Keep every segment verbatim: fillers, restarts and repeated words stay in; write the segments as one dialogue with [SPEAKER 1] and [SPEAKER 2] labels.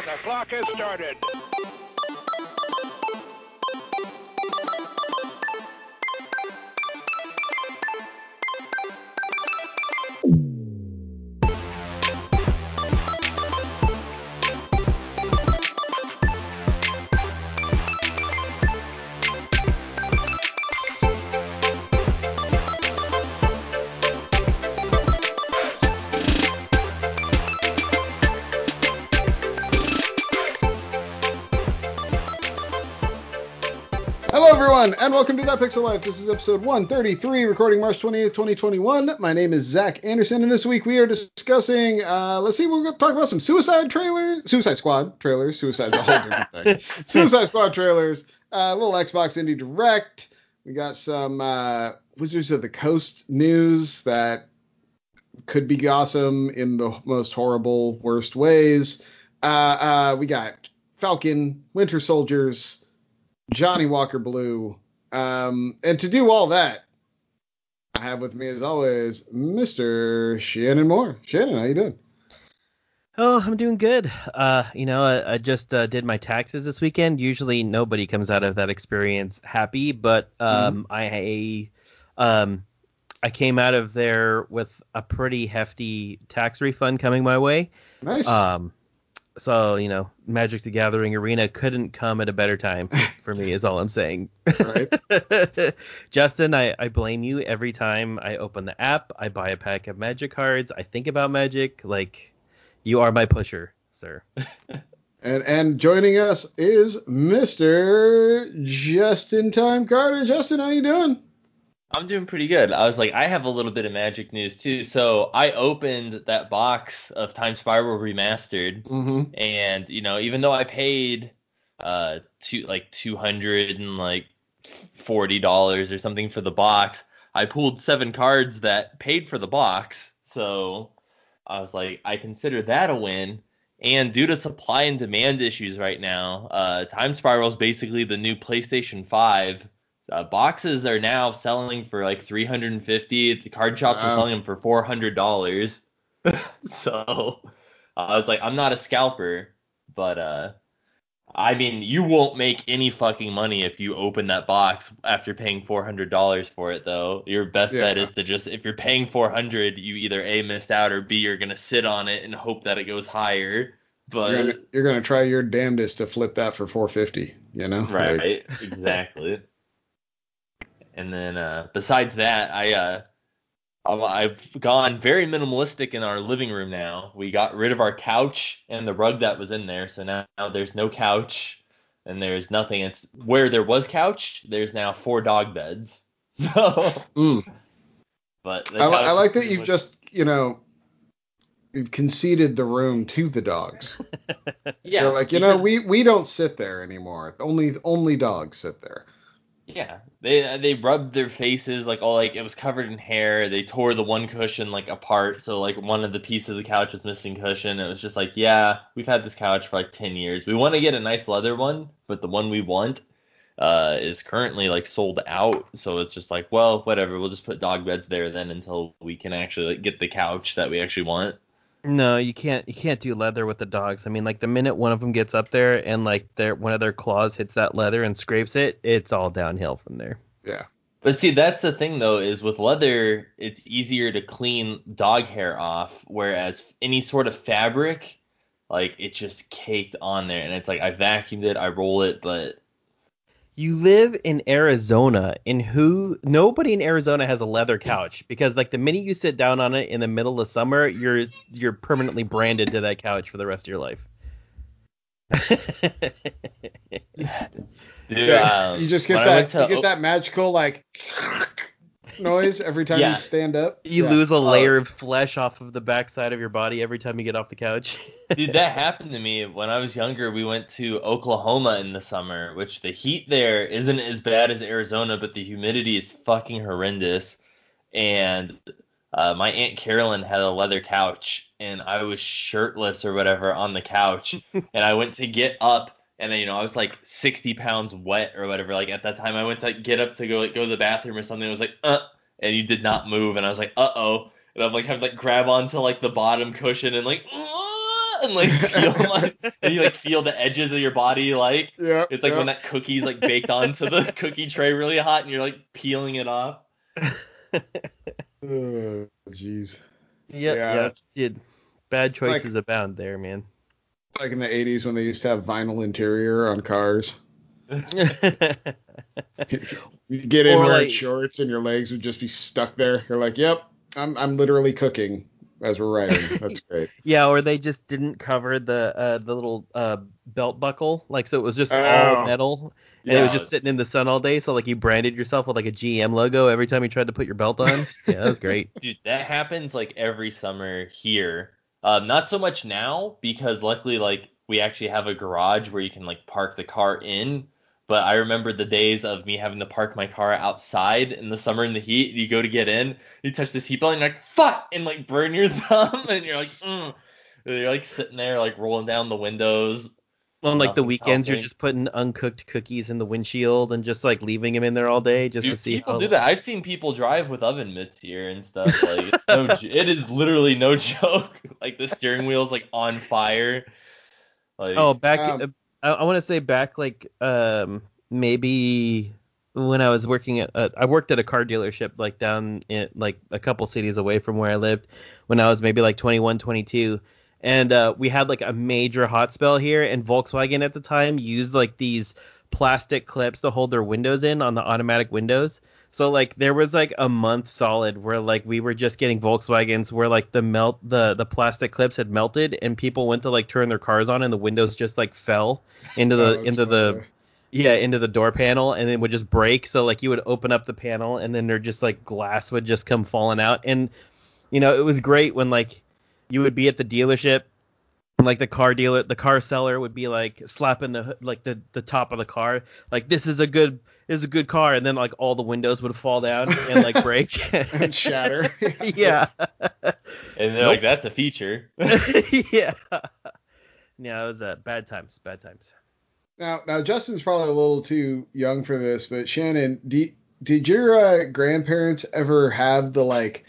[SPEAKER 1] the clock has started.
[SPEAKER 2] And welcome to That Pixel Life. This is episode one thirty-three, recording March twenty-eighth, twenty twenty-one. My name is Zach Anderson, and this week we are discussing, uh, let's see, we're going to talk about some Suicide trailers, Suicide Squad trailers. Suicide's a whole different thing. Suicide Squad trailers, a uh, little Xbox Indie Direct. We got some uh, Wizards of the Coast news that could be awesome in the most horrible, worst ways. Uh, uh, we got Falcon, Winter Soldiers, Johnny Walker Blue. Um, and to do all that, I have with me, as always, Mister Shannon Moore. Shannon, how you doing?
[SPEAKER 3] Oh, I'm doing good. Uh, you know, I, I just uh, did my taxes this weekend. Usually nobody comes out of that experience happy, but um, mm-hmm. I um, I came out of there with a pretty hefty tax refund coming my way.
[SPEAKER 2] Nice.
[SPEAKER 3] Um, so, you know, Magic the Gathering Arena couldn't come at a better time for me, is all I'm saying.
[SPEAKER 2] Right.
[SPEAKER 3] Justin, I, I blame you every time I open the app, I buy a pack of Magic cards, I think about Magic. Like, you are my pusher, sir.
[SPEAKER 2] and and joining us is Mister Justin Time Carter. Justin, how you doing?
[SPEAKER 4] I'm doing pretty good. I was like, I have a little bit of Magic news too. So I opened that box of Time Spiral Remastered,
[SPEAKER 2] mm-hmm.
[SPEAKER 4] and you know, even though I paid uh two like two hundred and like forty dollars or something for the box, I pulled seven cards that paid for the box. So I was like, I consider that a win. And due to supply and demand issues right now, uh, Time Spiral is basically the new PlayStation five. Uh, boxes are now selling for like three hundred fifty dollars. The card shops
[SPEAKER 2] Wow.
[SPEAKER 4] are selling them for four hundred dollars. So uh, I was like, I'm not a scalper, but uh, I mean, you won't make any fucking money if you open that box after paying four hundred dollars for it, though. Your best
[SPEAKER 2] Yeah.
[SPEAKER 4] bet is to just, if you're paying four hundred dollars, you either A, missed out, or B, you're going to sit on it and hope that it goes higher. But
[SPEAKER 2] You're gonna, you're gonna try your damnedest to flip that for four hundred fifty dollars, you know?
[SPEAKER 4] Right,
[SPEAKER 2] like...
[SPEAKER 4] exactly. And then uh, besides that, I uh, I've gone very minimalistic in our living room now. We got rid of our couch and the rug that was in there, so now, now there's no couch and there's nothing. It's where there was couch, there's now four dog beds. So,
[SPEAKER 2] mm.
[SPEAKER 4] but
[SPEAKER 2] I, I like that you've much... just you know you've conceded the room to the dogs.
[SPEAKER 4] Yeah,
[SPEAKER 2] they're like you because... know we we don't sit there anymore. Only only dogs sit there.
[SPEAKER 4] Yeah, they they rubbed their faces like all like it was covered in hair. They tore the one cushion like apart, so like one of the pieces of the couch was missing cushion. It was just like, yeah, we've had this couch for like ten years. We want to get a nice leather one, but the one we want uh, is currently like sold out. So it's just like, well, whatever. We'll just put dog beds there then until we can actually like, get the couch that we actually want.
[SPEAKER 3] No, you can't. You can't do leather with the dogs. I mean, like the minute one of them gets up there and like their one of their claws hits that leather and scrapes it, it's all downhill from there.
[SPEAKER 2] Yeah.
[SPEAKER 4] But see, that's the thing though, is with leather, it's easier to clean dog hair off, whereas any sort of fabric, like it's just caked on there, and it's like I vacuumed it, I roll it, but.
[SPEAKER 3] You live in Arizona, and who nobody in Arizona has a leather couch because like the minute you sit down on it in the middle of summer, you're you're permanently branded to that couch for the rest of your life.
[SPEAKER 4] Dude, um,
[SPEAKER 2] you just get that to, you get oh, that magical like noise every time yeah. you stand up.
[SPEAKER 3] You
[SPEAKER 2] yeah.
[SPEAKER 3] lose a layer uh, of flesh off of the backside of your body every time you get off the couch.
[SPEAKER 4] Dude, that happened to me when I was younger. We went to Oklahoma in the summer, which the heat there isn't as bad as Arizona, but the humidity is fucking horrendous. And uh, my Aunt Carolyn had a leather couch, and I was shirtless or whatever on the couch. And I went to get up, and you know I was like sixty pounds wet or whatever. Like at that time, I went to get up to go like go to the bathroom or something. I was like, uh, and you did not move, and I was like, uh oh. And I'm like, have to like grab onto like the bottom cushion and like, uh, and like peel my, and you like feel the edges of your body, like
[SPEAKER 2] Yeah,
[SPEAKER 4] it's like
[SPEAKER 2] yeah.
[SPEAKER 4] when that cookie's like baked onto the cookie tray really hot, and you're like peeling it off.
[SPEAKER 2] Oh, jeez.
[SPEAKER 3] Yep,
[SPEAKER 2] Yeah,
[SPEAKER 3] yeah,
[SPEAKER 2] it's,
[SPEAKER 3] dude. Bad
[SPEAKER 2] it's like
[SPEAKER 3] choices abound there, man.
[SPEAKER 2] it's like in the eighties when they used to have vinyl interior on cars. You get in
[SPEAKER 3] Or
[SPEAKER 2] wearing
[SPEAKER 3] like,
[SPEAKER 2] shorts and your legs would just be stuck there. You're like, yep, I'm I'm literally cooking as we're riding. That's great.
[SPEAKER 3] yeah, or they just didn't cover the uh, the little uh, belt buckle, like so it was just all
[SPEAKER 2] Oh,
[SPEAKER 3] metal, and it was
[SPEAKER 2] yeah.
[SPEAKER 3] just sitting in the sun all day. So like you branded yourself with like a G M logo every time you tried to put your belt on. Yeah, that was great.
[SPEAKER 4] Dude, that happens like every summer here. Um, not so much now because luckily like we actually have a garage where you can like park the car in. But I remember the days of me having to park my car outside in the summer in the heat. You go to get in, you touch the seatbelt, and you're like, fuck, and like burn your thumb, and you're like, mm. You're like sitting there like rolling down the windows.
[SPEAKER 3] On like the
[SPEAKER 4] Nothing's
[SPEAKER 3] weekends, you're
[SPEAKER 4] helping.
[SPEAKER 3] just putting uncooked cookies in the windshield and just like leaving them in there all day just to
[SPEAKER 4] Dude,
[SPEAKER 3] see
[SPEAKER 4] people
[SPEAKER 3] how.
[SPEAKER 4] do that. I've seen people drive with oven mitts here and stuff. Like it's no, j- it is literally no joke. Like the steering wheel's like on fire.
[SPEAKER 3] Oh,
[SPEAKER 4] Like
[SPEAKER 3] back.
[SPEAKER 2] Um,
[SPEAKER 3] Uh, I, I want to say back like um maybe when I was working at uh, I worked at a car dealership like down in like a couple cities away from where I lived when I was maybe like twenty-one, twenty-two, and uh, we had like a major hot spell here, and Volkswagen at the time used like these plastic clips to hold their windows in on the automatic windows. So like there was like a month solid where like we were just getting Volkswagens where like the melt the the plastic clips had melted and people went to like turn their cars on and the windows just like fell into
[SPEAKER 2] oh,
[SPEAKER 3] the
[SPEAKER 2] that's
[SPEAKER 3] into
[SPEAKER 2] funny,
[SPEAKER 3] the yeah into the door panel and then would just break. So like you would open up the panel and then there just like glass would just come falling out. And you know it was great when like you would be at the dealership. Like the car dealer, the car seller would be like slapping the like the, the top of the car, like this is a good this is a good car, and then like all the windows would fall down and like break
[SPEAKER 2] and shatter.
[SPEAKER 3] yeah.
[SPEAKER 4] and they're like
[SPEAKER 3] Nope.
[SPEAKER 4] that's a feature.
[SPEAKER 3] yeah. Yeah, it was uh, bad times, bad times.
[SPEAKER 2] Now, now Justin's probably a little too young for this, but Shannon, did, did your uh, grandparents ever have the like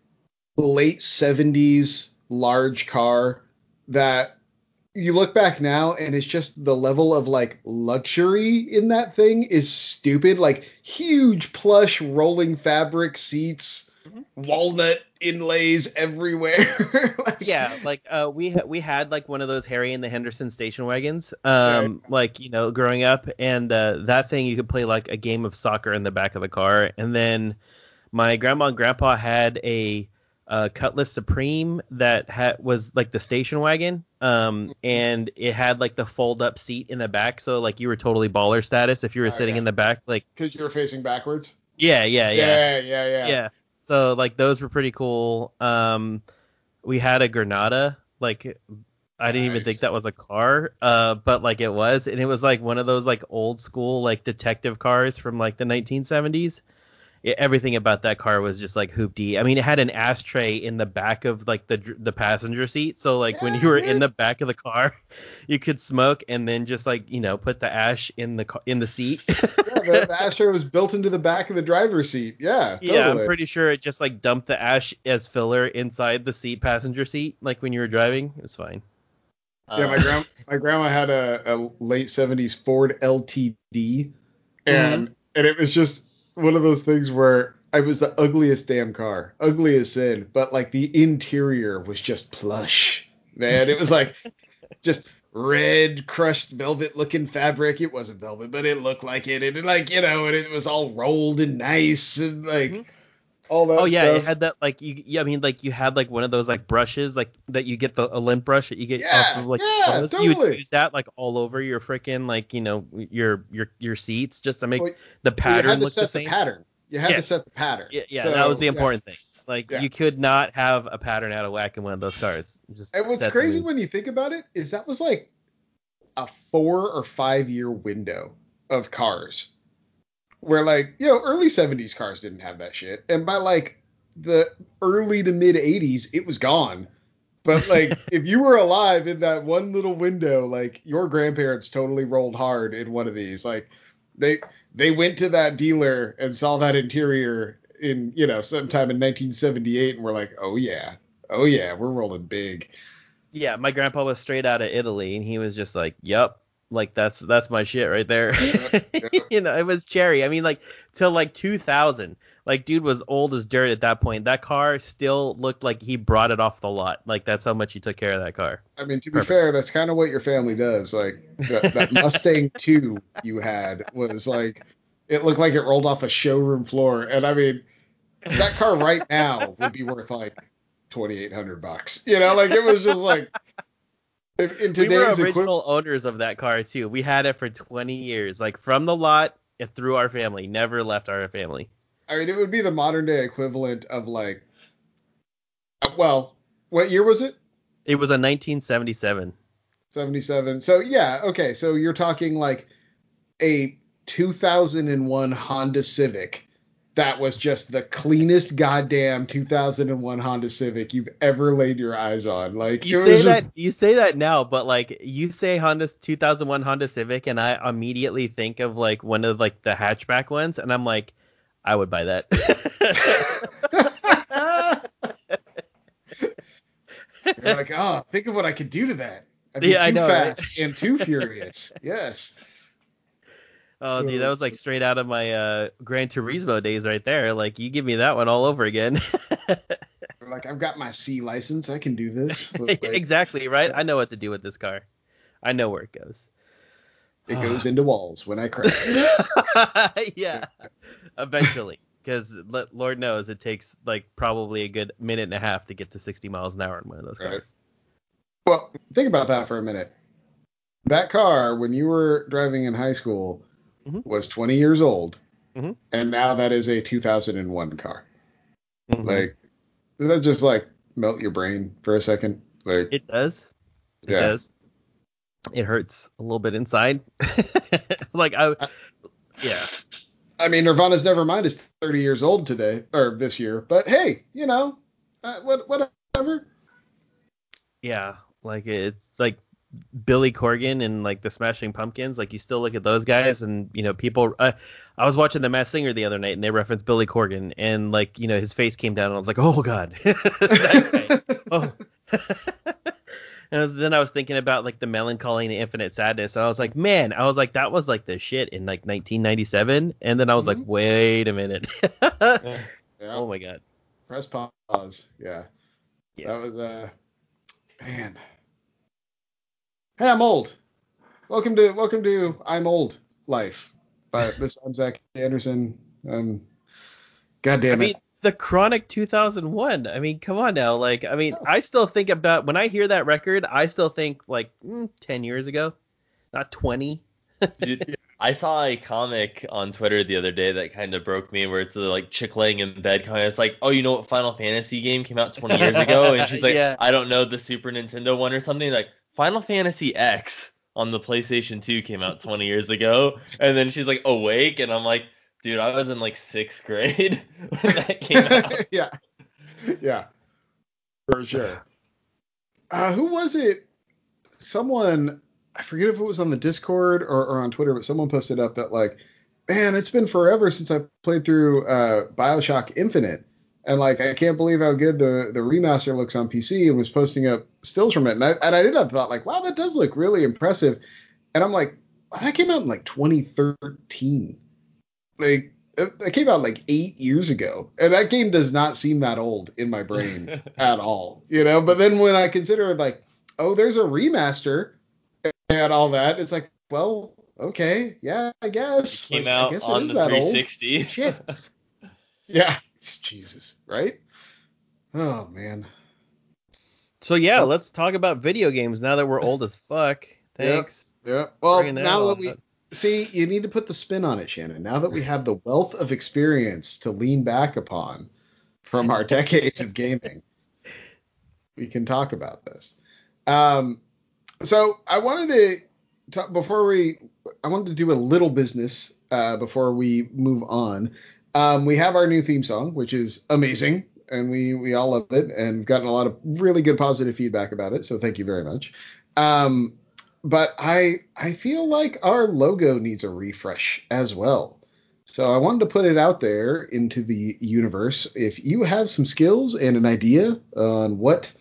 [SPEAKER 2] late seventies large car that you look back now and it's just the level of like luxury in that thing is stupid. Like huge plush rolling fabric seats,
[SPEAKER 3] Mhm.
[SPEAKER 2] walnut inlays everywhere. like,
[SPEAKER 3] Yeah, like uh, we ha- we had like one of those Harry and the Henderson station wagons,
[SPEAKER 2] yeah,
[SPEAKER 3] um, like you know, growing up, and uh, that thing you could play like a game of soccer in the back of the car, and then my grandma and grandpa had a uh, Cutlass Supreme that had was like the station wagon, um, and it had like the fold up seat in the back, so like you were totally baller status if you were
[SPEAKER 2] uh,
[SPEAKER 3] sitting
[SPEAKER 2] yeah,
[SPEAKER 3] in the back, like
[SPEAKER 2] because you were facing backwards.
[SPEAKER 3] yeah, yeah, yeah,
[SPEAKER 2] Yeah, yeah, yeah.
[SPEAKER 3] yeah. So like those were pretty cool. Um, we had a Granada, like I didn't even think
[SPEAKER 2] Nice.
[SPEAKER 3] that was a car, uh, but like it was, and it was like one of those like old school like detective cars from like the nineteen seventies. Yeah, everything about that car was just like hoopty. I mean, it had an ashtray in the back of like the the passenger seat, so like when
[SPEAKER 2] Yeah,
[SPEAKER 3] you were in
[SPEAKER 2] dude.
[SPEAKER 3] the back of the car, you could smoke and then just like you know put the ash in the ca- in the seat.
[SPEAKER 2] Yeah, the, the ashtray was built into the back of the driver's seat. Yeah,
[SPEAKER 3] Yeah, I'm
[SPEAKER 2] totally.
[SPEAKER 3] pretty sure it just like dumped the ash as filler inside the seat, passenger seat, like when you were driving. It was fine.
[SPEAKER 2] Yeah, my
[SPEAKER 4] Uh,
[SPEAKER 2] grand my grandma had a, a late seventies Ford L T D,
[SPEAKER 3] Mm-hmm.
[SPEAKER 2] and and it was just one of those things where I was the ugliest damn car, ugly as sin, but like the interior was just plush, man. It was like just red crushed velvet looking fabric. It wasn't velvet, but it looked like it, and it, like you know, and it was all rolled and nice and like all
[SPEAKER 3] Oh
[SPEAKER 2] that
[SPEAKER 3] yeah, it
[SPEAKER 2] stuff.
[SPEAKER 3] had that like you. Yeah, I mean like you had like one of those like brushes like that you get the a lint brush that you get off
[SPEAKER 2] Yeah,
[SPEAKER 3] of like
[SPEAKER 2] yeah,
[SPEAKER 3] clothes. You would
[SPEAKER 2] totally.
[SPEAKER 3] use that like all over your freaking like you know your your your seats just to make
[SPEAKER 2] Well,
[SPEAKER 3] the
[SPEAKER 2] well, you had
[SPEAKER 3] pattern
[SPEAKER 2] to
[SPEAKER 3] look the
[SPEAKER 2] set the
[SPEAKER 3] same.
[SPEAKER 2] pattern. You had to
[SPEAKER 3] Yes.
[SPEAKER 2] set the pattern.
[SPEAKER 3] Yeah, yeah, that was
[SPEAKER 2] So
[SPEAKER 3] the
[SPEAKER 2] yeah,
[SPEAKER 3] important thing. Like
[SPEAKER 2] yeah.
[SPEAKER 3] you could not have a pattern out of whack in one of those cars. Just
[SPEAKER 2] And what's
[SPEAKER 3] set the
[SPEAKER 2] crazy
[SPEAKER 3] mood.
[SPEAKER 2] when you think about it is that was like a four or five year window of cars where like, you know, early seventies cars didn't have that shit. And by like the early to mid eighties, it was gone. But like if you were alive in that one little window, like your grandparents totally rolled hard in one of these. Like they they went to that dealer and saw that interior in, you know, sometime in nineteen seventy-eight and were like, "Oh yeah. Oh yeah, we're rolling big."
[SPEAKER 3] Yeah, my grandpa was straight out of Italy, and he was just like, "Yep, like that's that's my shit right there."
[SPEAKER 2] Yeah, yeah.
[SPEAKER 3] You know, it was Cherry. I mean, like till like two thousand, like dude was old as dirt at that point. That car still looked like he brought it off the lot. Like that's how much he took care of that car.
[SPEAKER 2] I mean, to be
[SPEAKER 3] Perfect.
[SPEAKER 2] fair, that's kind of what your family does. Like that, that Mustang two you had was like, it looked like it rolled off a showroom floor. And I mean, that car right now would be worth like twenty-eight hundred bucks. You know, like it was just like, if, in
[SPEAKER 3] We were
[SPEAKER 2] today's equivalent.
[SPEAKER 3] original owners of that car too. We had it for twenty years, like from the lot and through our family. Never left our family.
[SPEAKER 2] I mean, it would be the modern day equivalent of like, uh, well, what year was it?
[SPEAKER 3] It was a nineteen seventy-seven.
[SPEAKER 2] seventy-seven. So yeah, okay. So you're talking like a two thousand one Honda Civic that was just the cleanest goddamn two thousand one Honda Civic you've ever laid your eyes on. Like
[SPEAKER 3] You
[SPEAKER 2] it
[SPEAKER 3] say
[SPEAKER 2] was just
[SPEAKER 3] that you say that now, but like you say Honda two thousand one Honda Civic, and I immediately think of like one of like the hatchback ones, and I'm like, I would buy that.
[SPEAKER 2] you're like, oh, think of what I could do to that. I'd be
[SPEAKER 3] Yeah, I
[SPEAKER 2] too
[SPEAKER 3] know, right?
[SPEAKER 2] fast and too furious. Yes.
[SPEAKER 3] Oh, dude, that was like straight out of my uh, Gran Turismo days right there. Like, you give me that one all over again.
[SPEAKER 2] Like, I've got my C license. I can do this. Like,
[SPEAKER 3] Exactly, right? I know what to do with this car. I know where it goes.
[SPEAKER 2] it goes into walls when I crash.
[SPEAKER 3] Yeah, eventually. Because Lord knows it takes like probably a good minute and a half to get to sixty miles an hour in one of those
[SPEAKER 2] Right.
[SPEAKER 3] cars.
[SPEAKER 2] Well, think about that for a minute. That car, when you were driving in high school,
[SPEAKER 3] Mhm.
[SPEAKER 2] was twenty years old,
[SPEAKER 3] Mhm.
[SPEAKER 2] and now that is a two thousand one car.
[SPEAKER 3] Mhm.
[SPEAKER 2] Like, does that just like melt your brain for a second? Like,
[SPEAKER 3] It does. It
[SPEAKER 2] yeah.
[SPEAKER 3] does. It hurts a little bit inside. Like I,
[SPEAKER 2] I,
[SPEAKER 3] yeah.
[SPEAKER 2] I mean, Nirvana's Nevermind is thirty years old today or this year, but hey, you know, uh, what whatever.
[SPEAKER 3] Yeah, like it's like Billy Corgan and like the Smashing Pumpkins. Like you still look at those guys, and you know people. Uh, I was watching The Masked Singer the other night, and they referenced Billy Corgan, and like you know his face came down, and I was like, oh god, that guy. Oh. And I was, then I was thinking about like the Melancholy and the Infinite Sadness, and I was like, man, I was like that was like the shit in like nineteen ninety-seven, and then I was
[SPEAKER 2] Mhm.
[SPEAKER 3] like, wait a minute.
[SPEAKER 2] Yeah.
[SPEAKER 3] Oh my god.
[SPEAKER 2] Press pause. Yeah.
[SPEAKER 3] Yeah.
[SPEAKER 2] That was uh man. Hey, I'm old. Welcome to welcome to I'm Old Life. But this I'm Zach Anderson. Um God
[SPEAKER 3] I
[SPEAKER 2] damn
[SPEAKER 3] mean,
[SPEAKER 2] it.
[SPEAKER 3] the Chronic two thousand one. I mean, come on now. Like, I mean, I still think about when I hear that record, I still think like mm, ten years ago, not twenty.
[SPEAKER 4] Dude, I saw a comic on Twitter the other day that kind of broke me, where it's uh, like chick laying in bed, kind of. It's like, oh, you know what Final Fantasy game came out twenty years ago? And she's like,
[SPEAKER 3] Yeah.
[SPEAKER 4] I don't know, the Super Nintendo one or something. Like, Final Fantasy X on the PlayStation two came out twenty years ago. And then she's like, awake. And I'm like, dude, I was in like sixth grade when that came out.
[SPEAKER 2] Yeah. Yeah. For sure. Uh, who was it? Someone, I forget if it was on the Discord or, or on Twitter, but someone posted up that like, man, it's been forever since I played through uh, Bioshock Infinite. And like, I can't believe how good the, the remaster looks on P C, and was posting up stills from it. And I, and I did have thought like, wow, that does look really impressive. And I'm like, oh, that came out in like twenty thirteen. Like, it, that came out like eight years ago. And that game does not seem that old in my brain at all, you know? But then when I consider like, oh, there's a remaster and all that, it's like, well, okay, yeah, I guess.
[SPEAKER 4] It came
[SPEAKER 2] Like, I
[SPEAKER 4] out
[SPEAKER 2] guess it
[SPEAKER 4] on
[SPEAKER 2] is
[SPEAKER 4] the
[SPEAKER 2] that
[SPEAKER 4] three
[SPEAKER 2] old.
[SPEAKER 4] sixty.
[SPEAKER 2] Shit. Yeah. Jesus, right? Oh, man.
[SPEAKER 3] So yeah,
[SPEAKER 2] Well,
[SPEAKER 3] let's talk about video games now that we're old as fuck.
[SPEAKER 2] Yep.
[SPEAKER 3] Thanks.
[SPEAKER 2] Yep. Well,
[SPEAKER 3] Bringing that
[SPEAKER 2] now
[SPEAKER 3] all
[SPEAKER 2] that we
[SPEAKER 3] up.
[SPEAKER 2] see, you need to put the spin on it, Shannon. Now that we have the wealth of experience to lean back upon from our decades of gaming, we can talk about this. Um, so I wanted to talk before we, I wanted to do a little business uh, before we move on. Um, we have our new theme song, which is amazing, and we we all love it, and gotten a lot of really good positive feedback about it. So thank you very much. Um, but I I feel like our logo needs a refresh as well. So I wanted to put it out there into the universe. If you have some skills and an idea on what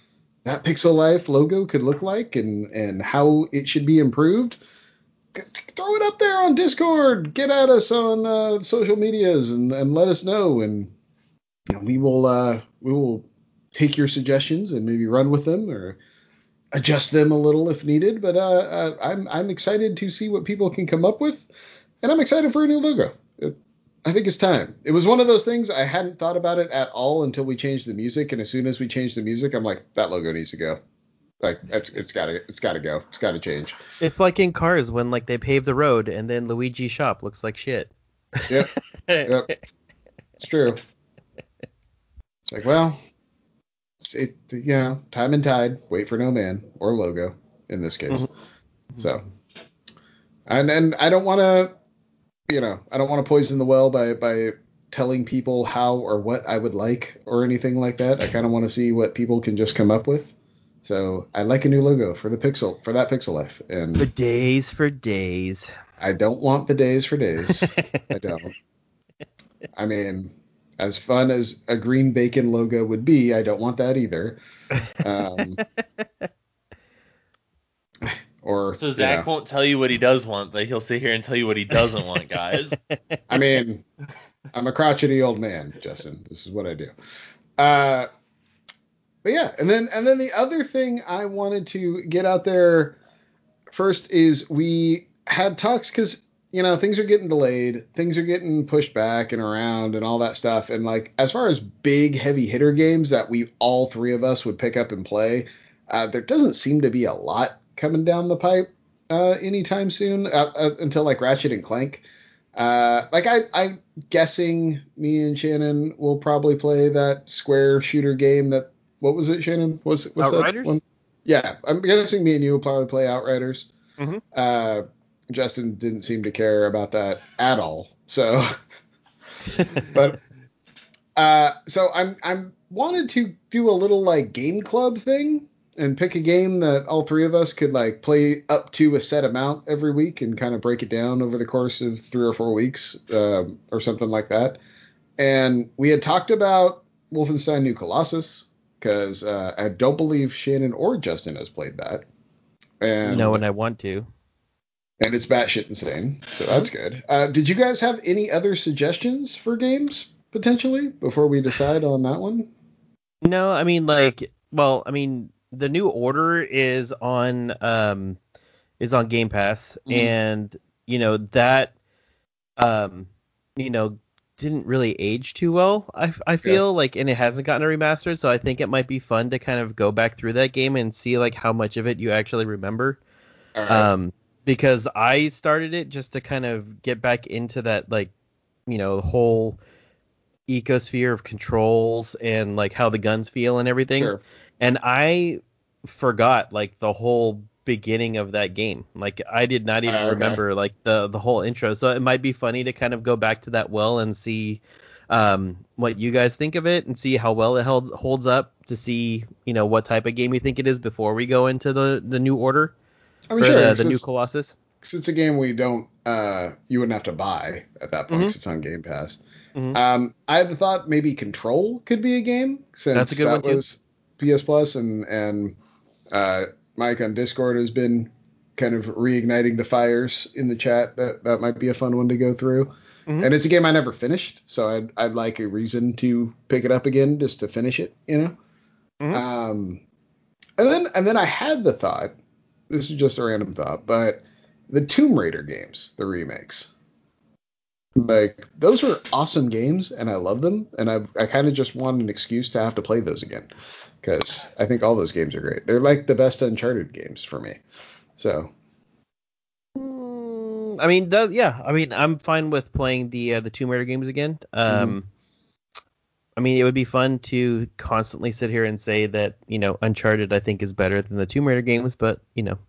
[SPEAKER 2] that Pixel Life logo could look like and, and how it should be improved, throw it up there on Discord. Get at us on uh, social medias and, and let us know. And you know, we will uh, we will take your suggestions and maybe run with them or adjust them a little if needed. But uh, uh, I'm I'm excited to see what people can come up with, and I'm excited for a new logo. It, I think it's time. It was one of those things I hadn't thought about it at all until we changed the music, and as soon as we changed the music, I'm like, that logo needs to go. Like it's, it's gotta it's gotta go. It's gotta change.
[SPEAKER 3] It's like in Cars when like they pave the road and then Luigi's shop looks like shit.
[SPEAKER 2] Yep. Yep. It's true. It's like, well, it you know, time and tide, wait for no man, or logo in this case. Mm-hmm. So, and and I don't want to, you know, I don't want to poison the well by by telling people how or what I would like or anything like that. I kind of want to see what people can just come up with. So I like a new logo for the Pixel for that Pixel Life. And
[SPEAKER 3] for days, for days.
[SPEAKER 2] I don't want the days for days. I don't. I mean, as fun as a green bacon logo would be, I don't want that either. Um, or
[SPEAKER 4] so Zach
[SPEAKER 2] you know,
[SPEAKER 4] won't tell you what he does want, but he'll sit here and tell you what he doesn't want, guys.
[SPEAKER 2] I mean, I'm a crotchety old man, Justin. This is what I do. Uh, but yeah, and then and then the other thing I wanted to get out there first is we had talks because, you know, things are getting delayed, things are getting pushed back and around and all that stuff. And like, as far as big heavy hitter games that we all three of us would pick up and play, uh, there doesn't seem to be a lot coming down the pipe uh, anytime soon uh, uh, until like Ratchet and Clank. Uh, like I, I'm guessing me and Shannon will probably play that square shooter game that, what was it, Shannon? Was what's
[SPEAKER 3] Outriders?
[SPEAKER 2] That one? Yeah, I'm guessing me and you will probably play Outriders.
[SPEAKER 3] Mm-hmm.
[SPEAKER 2] Uh, Justin didn't seem to care about that at all. So, but uh, so I'm I'm wanted to do a little like game club thing and pick a game that all three of us could like play up to a set amount every week and kind of break it down over the course of three or four weeks um, or something like that. And we had talked about Wolfenstein New Colossus because uh, I don't believe Shannon or Justin has played that. And
[SPEAKER 3] no, and I want to.
[SPEAKER 2] And it's batshit insane, so that's good. Uh, did you guys have any other suggestions for games, potentially, before we decide on that one?
[SPEAKER 3] No, I mean, like, well, I mean, the New Order is on um is on Game Pass, mm. and, you know, that, um you know, didn't really age too well, I, I feel, yeah. like, and it hasn't gotten a remastered, so I think it might be fun to kind of go back through that game and see, like, how much of it you actually remember.
[SPEAKER 2] All right.
[SPEAKER 3] Um Because I started it just to kind of get back into that, like, you know, the whole ecosphere of controls and, like, how the guns feel and everything.
[SPEAKER 2] Sure.
[SPEAKER 3] And I forgot, like, the whole beginning of that game. Like, I did not even uh, okay. remember, like, the, the whole intro. So it might be funny to kind of go back to that well and see um, what you guys think of it and see how well it held, holds up to see, you know, what type of game you think it is before we go into the, the New Order.
[SPEAKER 2] I mean,
[SPEAKER 3] for
[SPEAKER 2] sure,
[SPEAKER 3] the, the new Colossus.
[SPEAKER 2] It's a game we don't, uh, you wouldn't have to buy at that point because mm-hmm. it's on Game Pass. Mm-hmm. Um, I had the thought maybe Control could be a game since
[SPEAKER 3] That's a good
[SPEAKER 2] that
[SPEAKER 3] one
[SPEAKER 2] was
[SPEAKER 3] too.
[SPEAKER 2] P S Plus and and uh, Mike on Discord has been kind of reigniting the fires in the chat. That that might be a fun one to go through. Mm-hmm. And it's a game I never finished, so I'd I'd like a reason to pick it up again just to finish it, you know. Mm-hmm. Um, and then and then I had the thought. This is just a random thought, but the Tomb Raider games, the remakes, like those were awesome games, and I love them, and I I kind of just want an excuse to have to play those again, because I think all those games are great. They're like the best Uncharted games for me. So,
[SPEAKER 3] mm, I mean, the, yeah, I mean, I'm fine with playing the uh, the Tomb Raider games again. Um, mm-hmm. I mean, it would be fun to constantly sit here and say that, you know, Uncharted, I think, is better than the Tomb Raider games, but, you know.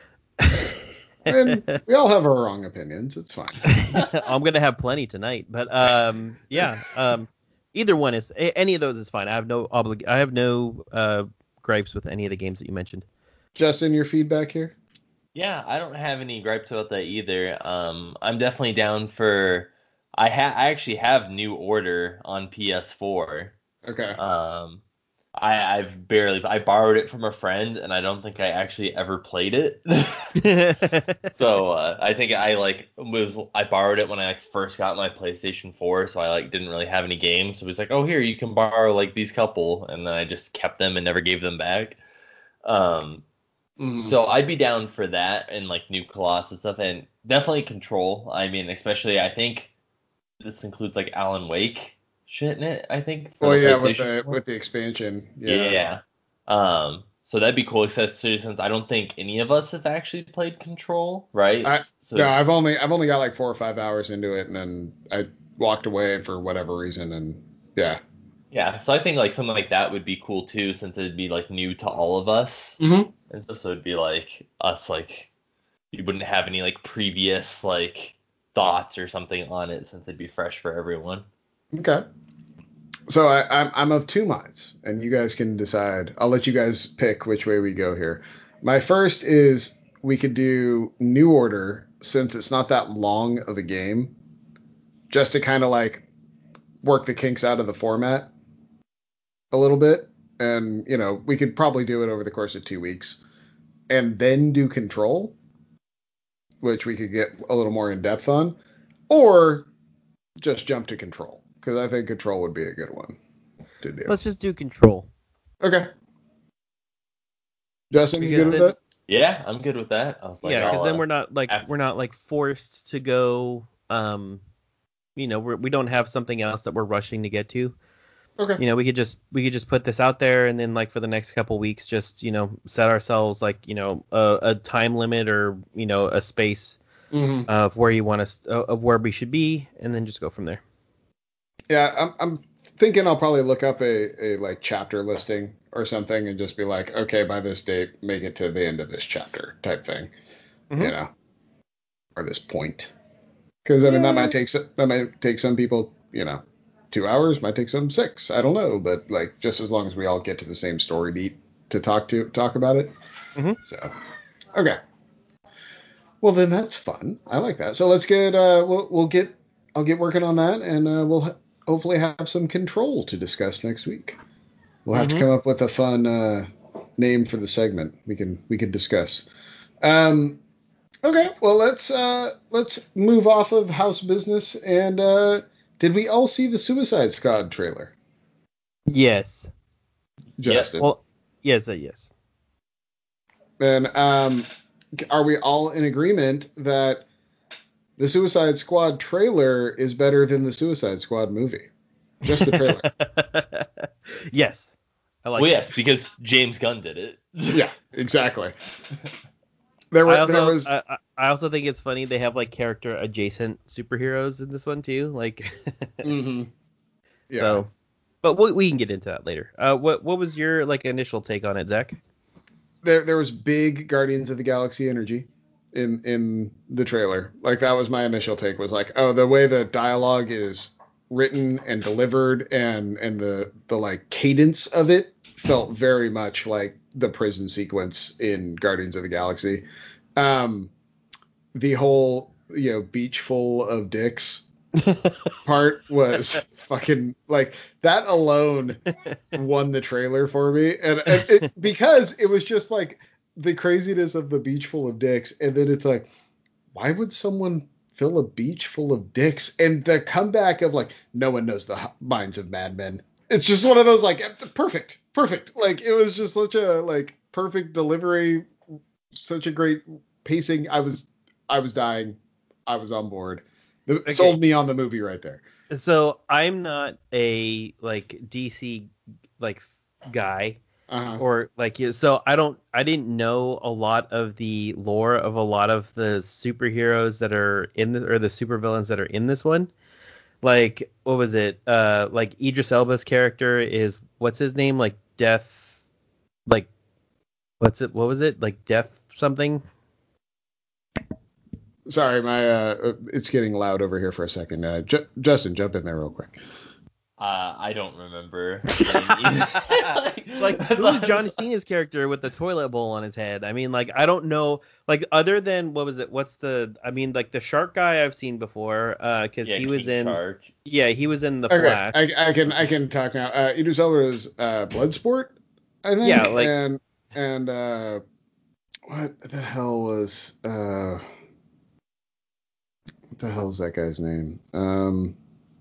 [SPEAKER 2] And we all have our wrong opinions. It's fine.
[SPEAKER 3] I'm going to have plenty tonight. But, um, yeah, um, either one is, any of those is fine. I have no oblig- I have no uh, gripes with any of the games that you mentioned.
[SPEAKER 2] Justin, your feedback here?
[SPEAKER 4] Yeah, I don't have any gripes about that either. Um, I'm definitely down for... I ha- I actually have New Order on P S four.
[SPEAKER 2] Okay.
[SPEAKER 4] Um, I, I've barely, I borrowed it from a friend, and I don't think I actually ever played it. So uh, I think I like was I borrowed it when I like first got my PlayStation four, so I like didn't really have any games. So it was like, oh here, you can borrow like these couple, and then I just kept them and never gave them back. Um,
[SPEAKER 2] Mm.
[SPEAKER 4] so I'd be down for that and like New Colossus stuff, and definitely Control. I mean, especially I think this includes like Alan Wake, shouldn't it? I think for
[SPEAKER 2] Well,
[SPEAKER 4] the
[SPEAKER 2] yeah, with
[SPEAKER 4] PlayStation
[SPEAKER 2] the
[SPEAKER 4] four.
[SPEAKER 2] with the expansion. Yeah.
[SPEAKER 4] Yeah. Um, so that'd be cool, especially since I don't think any of us have actually played Control, right?
[SPEAKER 2] I no,
[SPEAKER 4] So
[SPEAKER 2] I've only I've only got like four or five hours into it, and then I walked away for whatever reason, and yeah.
[SPEAKER 4] yeah, so I think like something like that would be cool too, since it'd be like new to all of us
[SPEAKER 2] Mm-hmm.
[SPEAKER 4] and stuff. So it'd be like us like you wouldn't have any like previous like thoughts or something on it since it'd be fresh for everyone.
[SPEAKER 2] Okay. So I, I'm I'm of two minds, and you guys can decide. I'll let you guys pick which way we go here. My first is we could do New Order since it's not that long of a game, just to kind of like work the kinks out of the format a little bit, and you know we could probably do it over the course of two weeks, and then do Control, which we could get a little more in depth on, or just jump to Control because I think Control would be a good one to do.
[SPEAKER 3] Let's just do Control.
[SPEAKER 2] Okay. Justin, you
[SPEAKER 3] Because
[SPEAKER 2] good with
[SPEAKER 3] then,
[SPEAKER 2] that?
[SPEAKER 4] Yeah, I'm good with that. I was like,
[SPEAKER 3] yeah, because
[SPEAKER 4] I'll
[SPEAKER 3] then
[SPEAKER 4] uh,
[SPEAKER 3] we're not like
[SPEAKER 4] after,
[SPEAKER 3] we're not like forced to go. Um, you know, we're, we don't have something else that we're rushing to get to.
[SPEAKER 2] Okay.
[SPEAKER 3] You know, we could just we could just put this out there, and then like for the next couple weeks, just you know, set ourselves like you know a, a time limit or you know a space
[SPEAKER 2] Mm-hmm.
[SPEAKER 3] of where you want us of where we should be, and then just go from there.
[SPEAKER 2] Yeah, I'm I'm thinking I'll probably look up a, a like chapter listing or something and just be like, okay, by this date, make it to the end of this chapter type thing,
[SPEAKER 3] Mm-hmm.
[SPEAKER 2] you know, or this point. Because I mean that might take some, that might take some people, you know, two hours, might take some six. I don't know, but like just as long as we all get to the same story beat to talk to talk about it.
[SPEAKER 3] Mm-hmm.
[SPEAKER 2] So okay. Well then that's fun. I like that. So let's get uh we'll we'll get I'll get working on that and uh, we'll ha- hopefully have some Control to discuss next week. We'll have
[SPEAKER 3] Mm-hmm.
[SPEAKER 2] to come up with a fun uh, name for the segment. We can we can discuss. Um, okay, well let's uh, let's move off of house business and uh, did we all see the Suicide Squad trailer?
[SPEAKER 3] Yes.
[SPEAKER 2] Justin.
[SPEAKER 3] Well, yes, uh, yes.
[SPEAKER 2] Then um, are we all in agreement that the Suicide Squad trailer is better than the Suicide Squad movie? Just the trailer.
[SPEAKER 3] Yes. I like
[SPEAKER 4] well,
[SPEAKER 3] that.
[SPEAKER 4] yes, because James Gunn did it.
[SPEAKER 2] Yeah, exactly. There
[SPEAKER 3] I
[SPEAKER 2] were
[SPEAKER 3] also
[SPEAKER 2] there was
[SPEAKER 3] I, I- I also think it's funny they have like character adjacent superheroes in this one too. Like
[SPEAKER 2] mm-hmm. Yeah.
[SPEAKER 3] So, but we, we can get into that later. Uh, what what was your like initial take on it, Zach?
[SPEAKER 2] there there was big Guardians of the Galaxy energy in in the trailer. Like that was my initial take was like, oh, the way the dialogue is written and delivered and and the the like cadence of it felt very much like the prison sequence in Guardians of the Galaxy. Um the whole, you know, beach full of dicks part was fucking like that alone won the trailer for me, and, and it, because it was just like the craziness of the beach full of dicks, and then it's like, why would someone fill a beach full of dicks? And the comeback of like, no one knows the minds of madmen. It's just one of those like perfect, perfect. Like it was just such a like perfect delivery, such a great pacing. I was, I was dying. I was on board. It
[SPEAKER 3] Okay.
[SPEAKER 2] sold me on the movie right there.
[SPEAKER 3] So I'm not a like D C like guy
[SPEAKER 2] Uh-huh.
[SPEAKER 3] or like you. So I don't I didn't know a lot of the lore of a lot of the superheroes that are in the or the supervillains that are in this one. Like what was it? Uh, like Idris Elba's character is what's his name? Like Death. Like what's it? What was it? Like Death something.
[SPEAKER 2] Sorry, my uh, it's getting loud over here for a second. Uh, J- Justin, jump in there real quick.
[SPEAKER 4] Uh, I don't remember. like,
[SPEAKER 3] Like, who is John Cena's character with the toilet bowl on his head? I mean, like, I don't know. Like, other than what was it? What's the? I mean, like the shark guy I've seen before, uh, because
[SPEAKER 4] Yeah,
[SPEAKER 3] he was
[SPEAKER 4] King
[SPEAKER 3] in.
[SPEAKER 4] Shark.
[SPEAKER 3] Yeah, he was in the
[SPEAKER 2] Okay,
[SPEAKER 3] Flash.
[SPEAKER 2] I, I can I can talk now. Uh, Idris Elba is uh, Bloodsport, I think.
[SPEAKER 3] Yeah, like-
[SPEAKER 2] and and uh, what the hell was uh, what the hell is that guy's name? Um,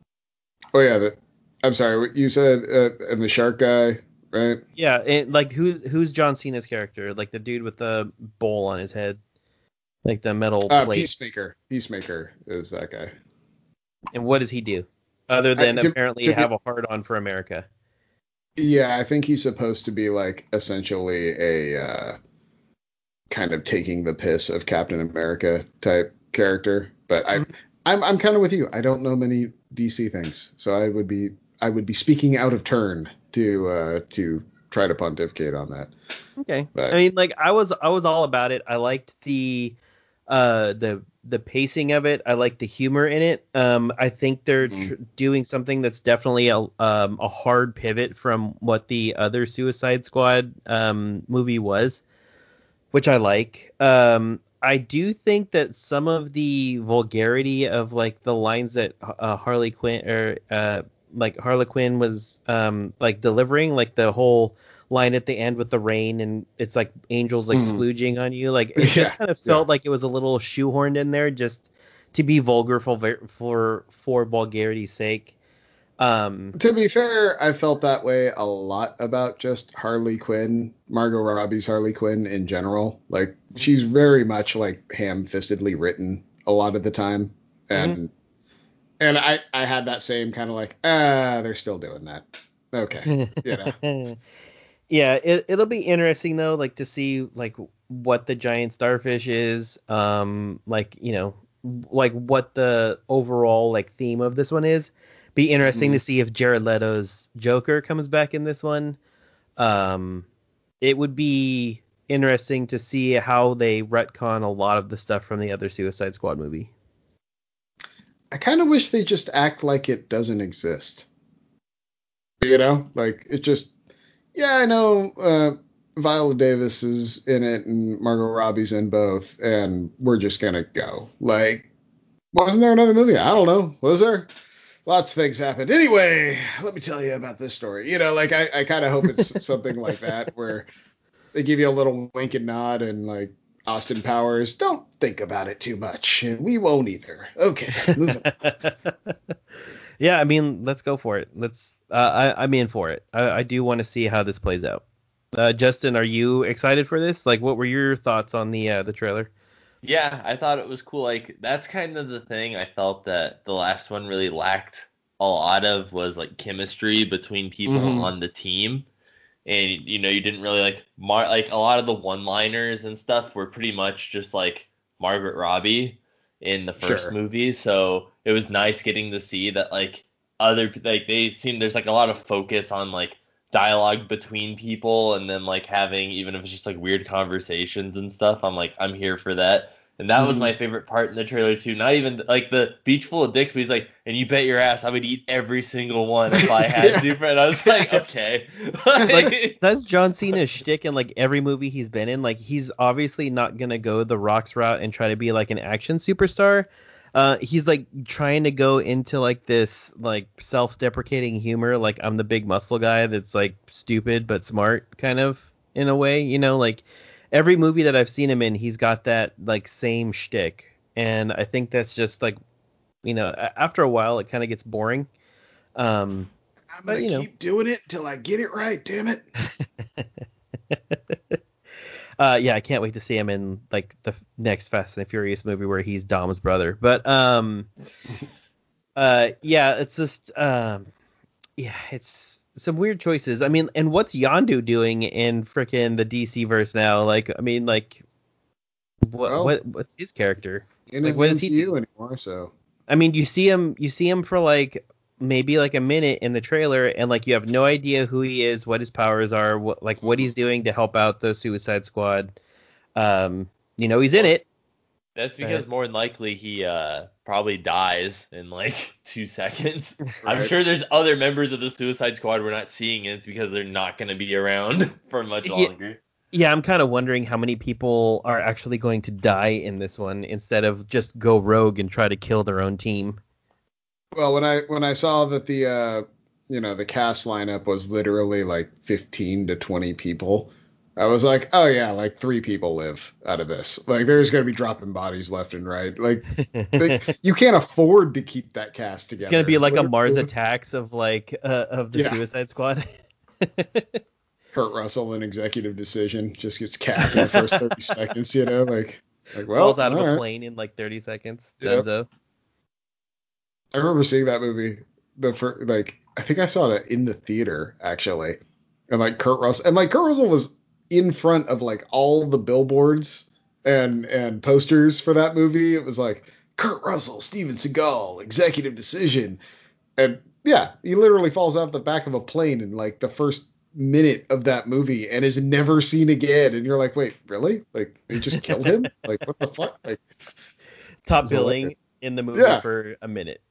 [SPEAKER 2] oh yeah, the, I'm sorry, what you said, uh, and the shark guy, right?
[SPEAKER 3] Yeah, and like who's who's John Cena's character? Like the dude with the bowl on his head, like the metal
[SPEAKER 2] Uh,
[SPEAKER 3] plate.
[SPEAKER 2] Peacemaker. Peacemaker is that guy.
[SPEAKER 3] And what does he do other
[SPEAKER 2] I,
[SPEAKER 3] than
[SPEAKER 2] to,
[SPEAKER 3] apparently
[SPEAKER 2] to be,
[SPEAKER 3] have a hard on for America?
[SPEAKER 2] Yeah, I think he's supposed to be like essentially a uh, kind of taking the piss of Captain America type character. But I,
[SPEAKER 3] Mhm.
[SPEAKER 2] I'm I'm kind of with you. I don't know many D C things, so I would be I would be speaking out of turn to uh, to try to pontificate on that.
[SPEAKER 3] Okay.
[SPEAKER 2] But
[SPEAKER 3] I mean, like I was I was all about it. I liked the uh the the pacing of it. I liked the humor in it. Um, I think they're
[SPEAKER 2] Mhm.
[SPEAKER 3] tr- doing something that's definitely a um a hard pivot from what the other Suicide Squad um movie was, which I like. Um, I do think that some of the vulgarity of like the lines that uh, Harley Quinn or uh, like Harley Quinn was um, like delivering, like the whole line at the end with the rain and it's like angels like
[SPEAKER 2] Mhm.
[SPEAKER 3] splooging on you, like it
[SPEAKER 2] Yeah,
[SPEAKER 3] just kind of
[SPEAKER 2] yeah.
[SPEAKER 3] felt like it was a little shoehorned in there just to be vulgar for for for vulgarity's sake. Um,
[SPEAKER 2] To be fair, I felt that way a lot about just Harley Quinn, Margot Robbie's Harley Quinn in general. Like she's very much like ham-fistedly written a lot of the time, and and I I had that same kind of like ah they're still doing that. Okay, you know.
[SPEAKER 3] Yeah, it it'll be interesting though, like to see like what the giant starfish is, um, like you know, like what the overall like theme of this one is. Be interesting
[SPEAKER 2] Mhm.
[SPEAKER 3] to see if Jared Leto's Joker comes back in this one. Um, it would be interesting to see how they retcon a lot of the stuff from the other Suicide Squad movie.
[SPEAKER 2] I kind of wish they just act like it doesn't exist. You know, like it just yeah I know uh, Viola Davis is in it and Margot Robbie's in both, and we're just gonna go like. Wasn't there another movie? I don't know. Was there? Lots of things happened. Anyway, let me tell you about this story. You know, like I, I kind of hope it's something like that where they give you a little wink and nod and like Austin Powers, don't think about it too much, and we won't either. Okay, moving on.
[SPEAKER 3] Yeah, I mean, let's go for it. Let's. Uh, I, I'm in for it. I, I do want to see how this plays out. Uh, Justin, are you excited for this? Like, what were your thoughts on the uh, the trailer?
[SPEAKER 4] Yeah, I thought it was cool. Like that's kind of the thing I felt that the last one really lacked a lot of was like chemistry between people
[SPEAKER 2] Mm-hmm.
[SPEAKER 4] on the team. And you know, you didn't really like Mar like a lot of the one-liners and stuff were pretty much just like Margaret Robbie in the first
[SPEAKER 2] Sure.
[SPEAKER 4] movie. So it was nice getting to see that like other like they seem there's like a lot of focus on like dialogue between people and then like having even if it's just like weird conversations and stuff. I'm like I'm here for that. And that was
[SPEAKER 2] Mm-hmm.
[SPEAKER 4] my favorite part in the trailer too. Not even like the beach full of dicks, but he's like, and you bet your ass I would eat every single one if I had
[SPEAKER 2] Yeah.
[SPEAKER 4] to. And I was like, okay.
[SPEAKER 3] Like, that's John Cena's shtick in like every movie he's been in. Like, he's obviously not gonna go the Rock's route and try to be like an action superstar. Uh, he's like trying to go into like this like self-deprecating humor. Like, I'm the big muscle guy that's like stupid but smart, kind of in a way. You know, like every movie that I've seen him in, he's got that like same shtick, and I think that's just like you know a- after a while it kind of gets boring. Um,
[SPEAKER 2] I'm
[SPEAKER 3] but
[SPEAKER 2] gonna
[SPEAKER 3] you know.
[SPEAKER 2] keep doing it till I get it right. Damn it.
[SPEAKER 3] Uh, yeah, I can't wait to see him in like the f- next Fast and Furious movie where he's Dom's brother. But um, uh, yeah, it's just um, yeah, it's some weird choices. I mean, and what's Yondu doing in frickin' the D C verse now? Like, I mean, like, what
[SPEAKER 2] Well,
[SPEAKER 3] what what's his character?
[SPEAKER 2] in
[SPEAKER 3] Like,
[SPEAKER 2] the
[SPEAKER 3] what does he
[SPEAKER 2] M C U
[SPEAKER 3] do?
[SPEAKER 2] anymore, so.
[SPEAKER 3] I mean, you see him, you see him for like maybe like a minute in the trailer, and like you have no idea who he is, what his powers are, what like what he's doing to help out the Suicide Squad. Um, you know, he's in it.
[SPEAKER 4] That's because more than likely he uh, probably dies in like two seconds. I'm
[SPEAKER 2] Right.
[SPEAKER 4] sure there's other members of the Suicide Squad we're not seeing, and it's because they're not going to be around for much
[SPEAKER 3] Yeah,
[SPEAKER 4] longer.
[SPEAKER 3] yeah, I'm kind of wondering how many people are actually going to die in this one instead of just go rogue and try to kill their own team.
[SPEAKER 2] Well, when I when I saw that the uh, you know the cast lineup was literally like fifteen to twenty people, I was like, oh yeah, like three people live out of this. Like there's gonna be dropping bodies left and right. Like they,
[SPEAKER 3] It's
[SPEAKER 2] you can't afford to keep that cast together.
[SPEAKER 3] gonna be like a Mars
[SPEAKER 2] Literally,
[SPEAKER 3] Attacks of like uh, of the
[SPEAKER 2] yeah,
[SPEAKER 3] Suicide Squad.
[SPEAKER 2] Kurt Russell, an executive decision, just gets capped in the first thirty seconds. You know, like like well,
[SPEAKER 3] Falls out of
[SPEAKER 2] all
[SPEAKER 3] a
[SPEAKER 2] right.
[SPEAKER 3] plane in like thirty seconds.
[SPEAKER 2] Yep.
[SPEAKER 3] Dunzo.
[SPEAKER 2] I remember seeing that movie the first, like I think I saw it in the theater actually, and like Kurt Russell and like Kurt Russell was in front of like all the billboards and and posters for that movie. It was like Kurt Russell, Steven Seagal, executive decision, and yeah, he literally falls out the back of a plane in like the first minute of that movie and is never seen again. And you're like, wait, really? Like they just killed him? Like what the fuck? Like
[SPEAKER 3] Top
[SPEAKER 2] it's
[SPEAKER 3] billing
[SPEAKER 2] hilarious.
[SPEAKER 3] in the movie
[SPEAKER 2] Yeah.
[SPEAKER 3] for a minute.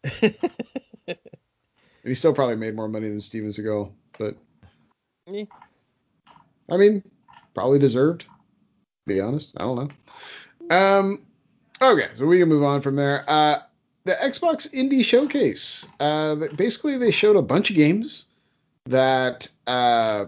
[SPEAKER 2] And he still probably made more money than Steven Seagal, but
[SPEAKER 3] Eh.
[SPEAKER 2] I mean, probably deserved. To be honest, I don't know. Um, okay, so we can move on from there. Uh, the Xbox Indie Showcase. Uh, basically, they showed a bunch of games that uh,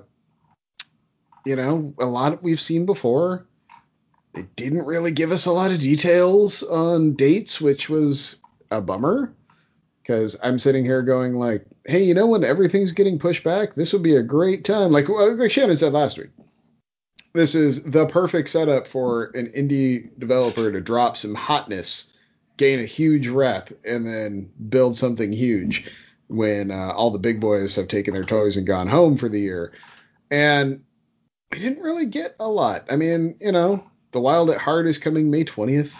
[SPEAKER 2] you know, a lot we've seen before. They didn't really give us a lot of details on dates, which was a bummer. Because I'm sitting here going like, hey, you know, when everything's getting pushed back, this would be a great time. Like, like Shannon said last week, this is the perfect setup for an indie developer to drop some hotness, gain a huge rep, and then build something huge when uh, all the big boys have taken their toys and gone home for the year. And we didn't really get a lot. I mean, you know, The Wild at Heart is coming May twentieth.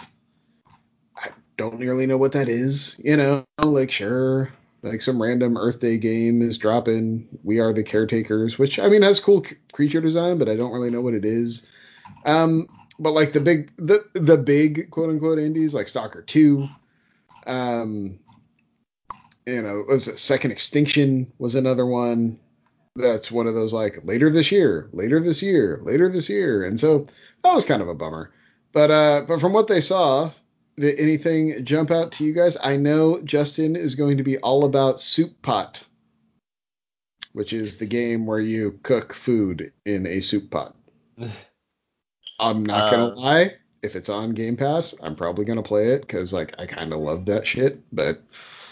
[SPEAKER 2] Don't really know what that is, you know, like sure, like some random Earth Day game is dropping. We Are the Caretakers, which I mean has cool c- creature design, but I don't really know what it is. Um, but like the big, the the big quote unquote indies like Stalker two, um, you know, was it Second Extinction was another one. That's one of those like later this year, later this year, later this year, and so that was kind of a bummer. But uh, but from what they saw, did anything jump out to you guys? I know Justin is going to be all about Soup Pot, which is the game where you cook food in a soup pot. I'm not gonna
[SPEAKER 4] um,
[SPEAKER 2] lie, if it's on Game Pass, I'm probably gonna play it because like I kind of love that shit. But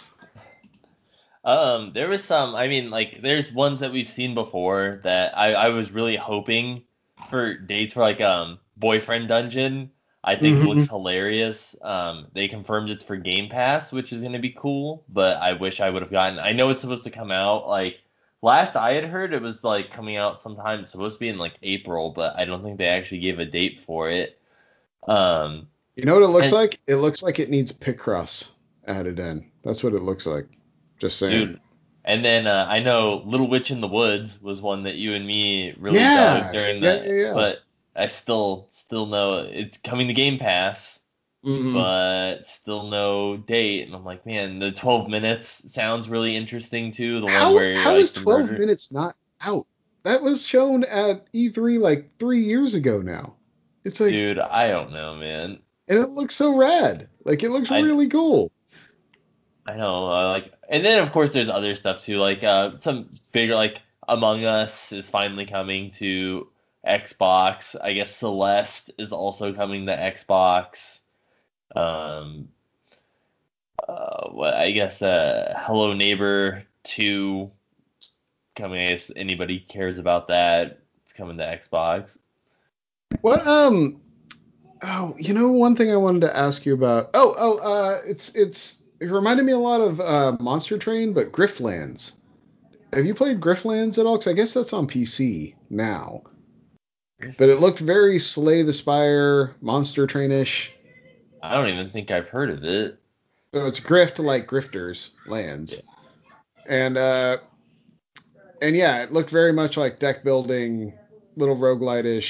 [SPEAKER 4] um, there was some. I mean, like, there's ones that we've seen before that I, I was really hoping for dates for, like um, Boyfriend Dungeon. I think
[SPEAKER 2] mm-hmm.
[SPEAKER 4] looks hilarious. Um, they confirmed it's for Game Pass, which is gonna be cool. But I wish I would have gotten. I know it's supposed to come out like last I had heard it was like coming out sometime. It's supposed to be in like April, but I don't think they actually gave a date for it. Um,
[SPEAKER 2] You know what it looks
[SPEAKER 4] and
[SPEAKER 2] like? It looks like it needs Picross added in. That's what it looks like. Just saying.
[SPEAKER 4] dude, and then uh, I know Little Witch in the Woods was one that you and me really dug
[SPEAKER 2] Yeah,
[SPEAKER 4] during
[SPEAKER 2] yeah, yeah,
[SPEAKER 4] the,
[SPEAKER 2] yeah.
[SPEAKER 4] but I still still know it's coming to Game Pass,
[SPEAKER 2] Mm-hmm.
[SPEAKER 4] but still no date. And I'm like, man, the twelve minutes sounds really interesting too. The one
[SPEAKER 2] How
[SPEAKER 4] where
[SPEAKER 2] how is
[SPEAKER 4] like the
[SPEAKER 2] twelve
[SPEAKER 4] murder.
[SPEAKER 2] minutes not out? That was shown at E three like three years ago now. It's like,
[SPEAKER 4] Dude, I don't know, man.
[SPEAKER 2] and it looks so rad. Like it looks
[SPEAKER 4] I
[SPEAKER 2] really cool.
[SPEAKER 4] I know, uh, like, and then of course there's other stuff too, like uh, some bigger, like Among Us is finally coming to Xbox. I guess Celeste is also coming to Xbox. Um, uh, what I guess uh, Hello Neighbor two coming. I guess anybody cares about that, it's coming to Xbox.
[SPEAKER 2] What um oh, you know one thing I wanted to ask you about. Oh, oh, uh it's it's it reminded me a lot of uh Monster Train, but Griftlands. Have you played Griftlands at all? Because I guess that's on P C now. But it looked very Slay the Spire, Monster Train-ish.
[SPEAKER 4] I don't even think I've heard of it.
[SPEAKER 2] So it's grift like grifters lands.
[SPEAKER 4] Yeah.
[SPEAKER 2] And uh and yeah, it looked very much like deck building, little roguelite-ish.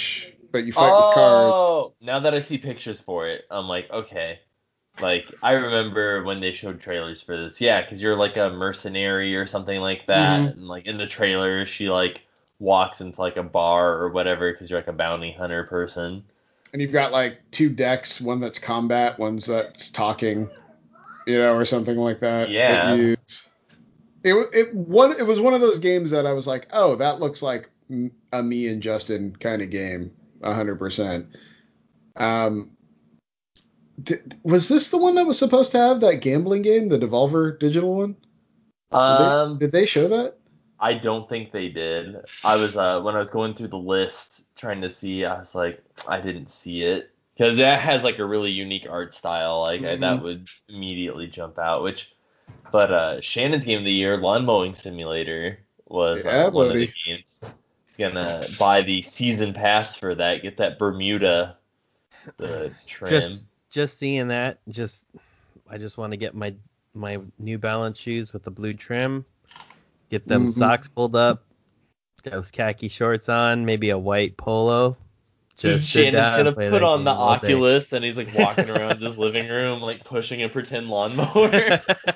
[SPEAKER 2] but you fight with cars.
[SPEAKER 4] Oh, now that I see pictures for it, I'm like, okay. Like, I remember when they showed trailers for this. Yeah, because you're like a mercenary or something like that.
[SPEAKER 2] Mhm.
[SPEAKER 4] And like in the trailer, she like walks into like a bar or whatever because you're like a bounty hunter person.
[SPEAKER 2] And you've got like two decks, one that's combat, one's that's talking, you know, or something like that. That
[SPEAKER 4] Yeah.
[SPEAKER 2] you use. It wa- it one it was one of those games that I was like, oh, that looks like m- a me and Justin kind of game, a hundred percent. Um, di- was this the one that was supposed to have that gambling game, the Devolver Digital one? Did they
[SPEAKER 4] Um,
[SPEAKER 2] did they show that?
[SPEAKER 4] I don't think they did. I was uh when I was going through the list trying to see, I was like, I didn't see it because that has like a really unique art style. Like I,
[SPEAKER 2] hmm
[SPEAKER 4] that would immediately jump out. Which, but uh, Shannon's game of the year, Lawn Mowing Simulator, was uh,
[SPEAKER 2] Yeah,
[SPEAKER 4] one of the
[SPEAKER 2] buddy.
[SPEAKER 4] games. He's gonna buy the season pass for that. Get that Bermuda the trim.
[SPEAKER 3] Just just seeing that, just I just want to get my my New Balance shoes with the blue trim, get them
[SPEAKER 2] hmm
[SPEAKER 3] socks pulled up, those khaki shorts on, maybe a white polo.
[SPEAKER 4] Dude,
[SPEAKER 3] Just sit
[SPEAKER 4] Shannon's
[SPEAKER 3] down
[SPEAKER 4] gonna
[SPEAKER 3] and play
[SPEAKER 4] put
[SPEAKER 3] that
[SPEAKER 4] on the
[SPEAKER 3] game all day.
[SPEAKER 4] Oculus and he's like walking around his living room like pushing a pretend lawnmower.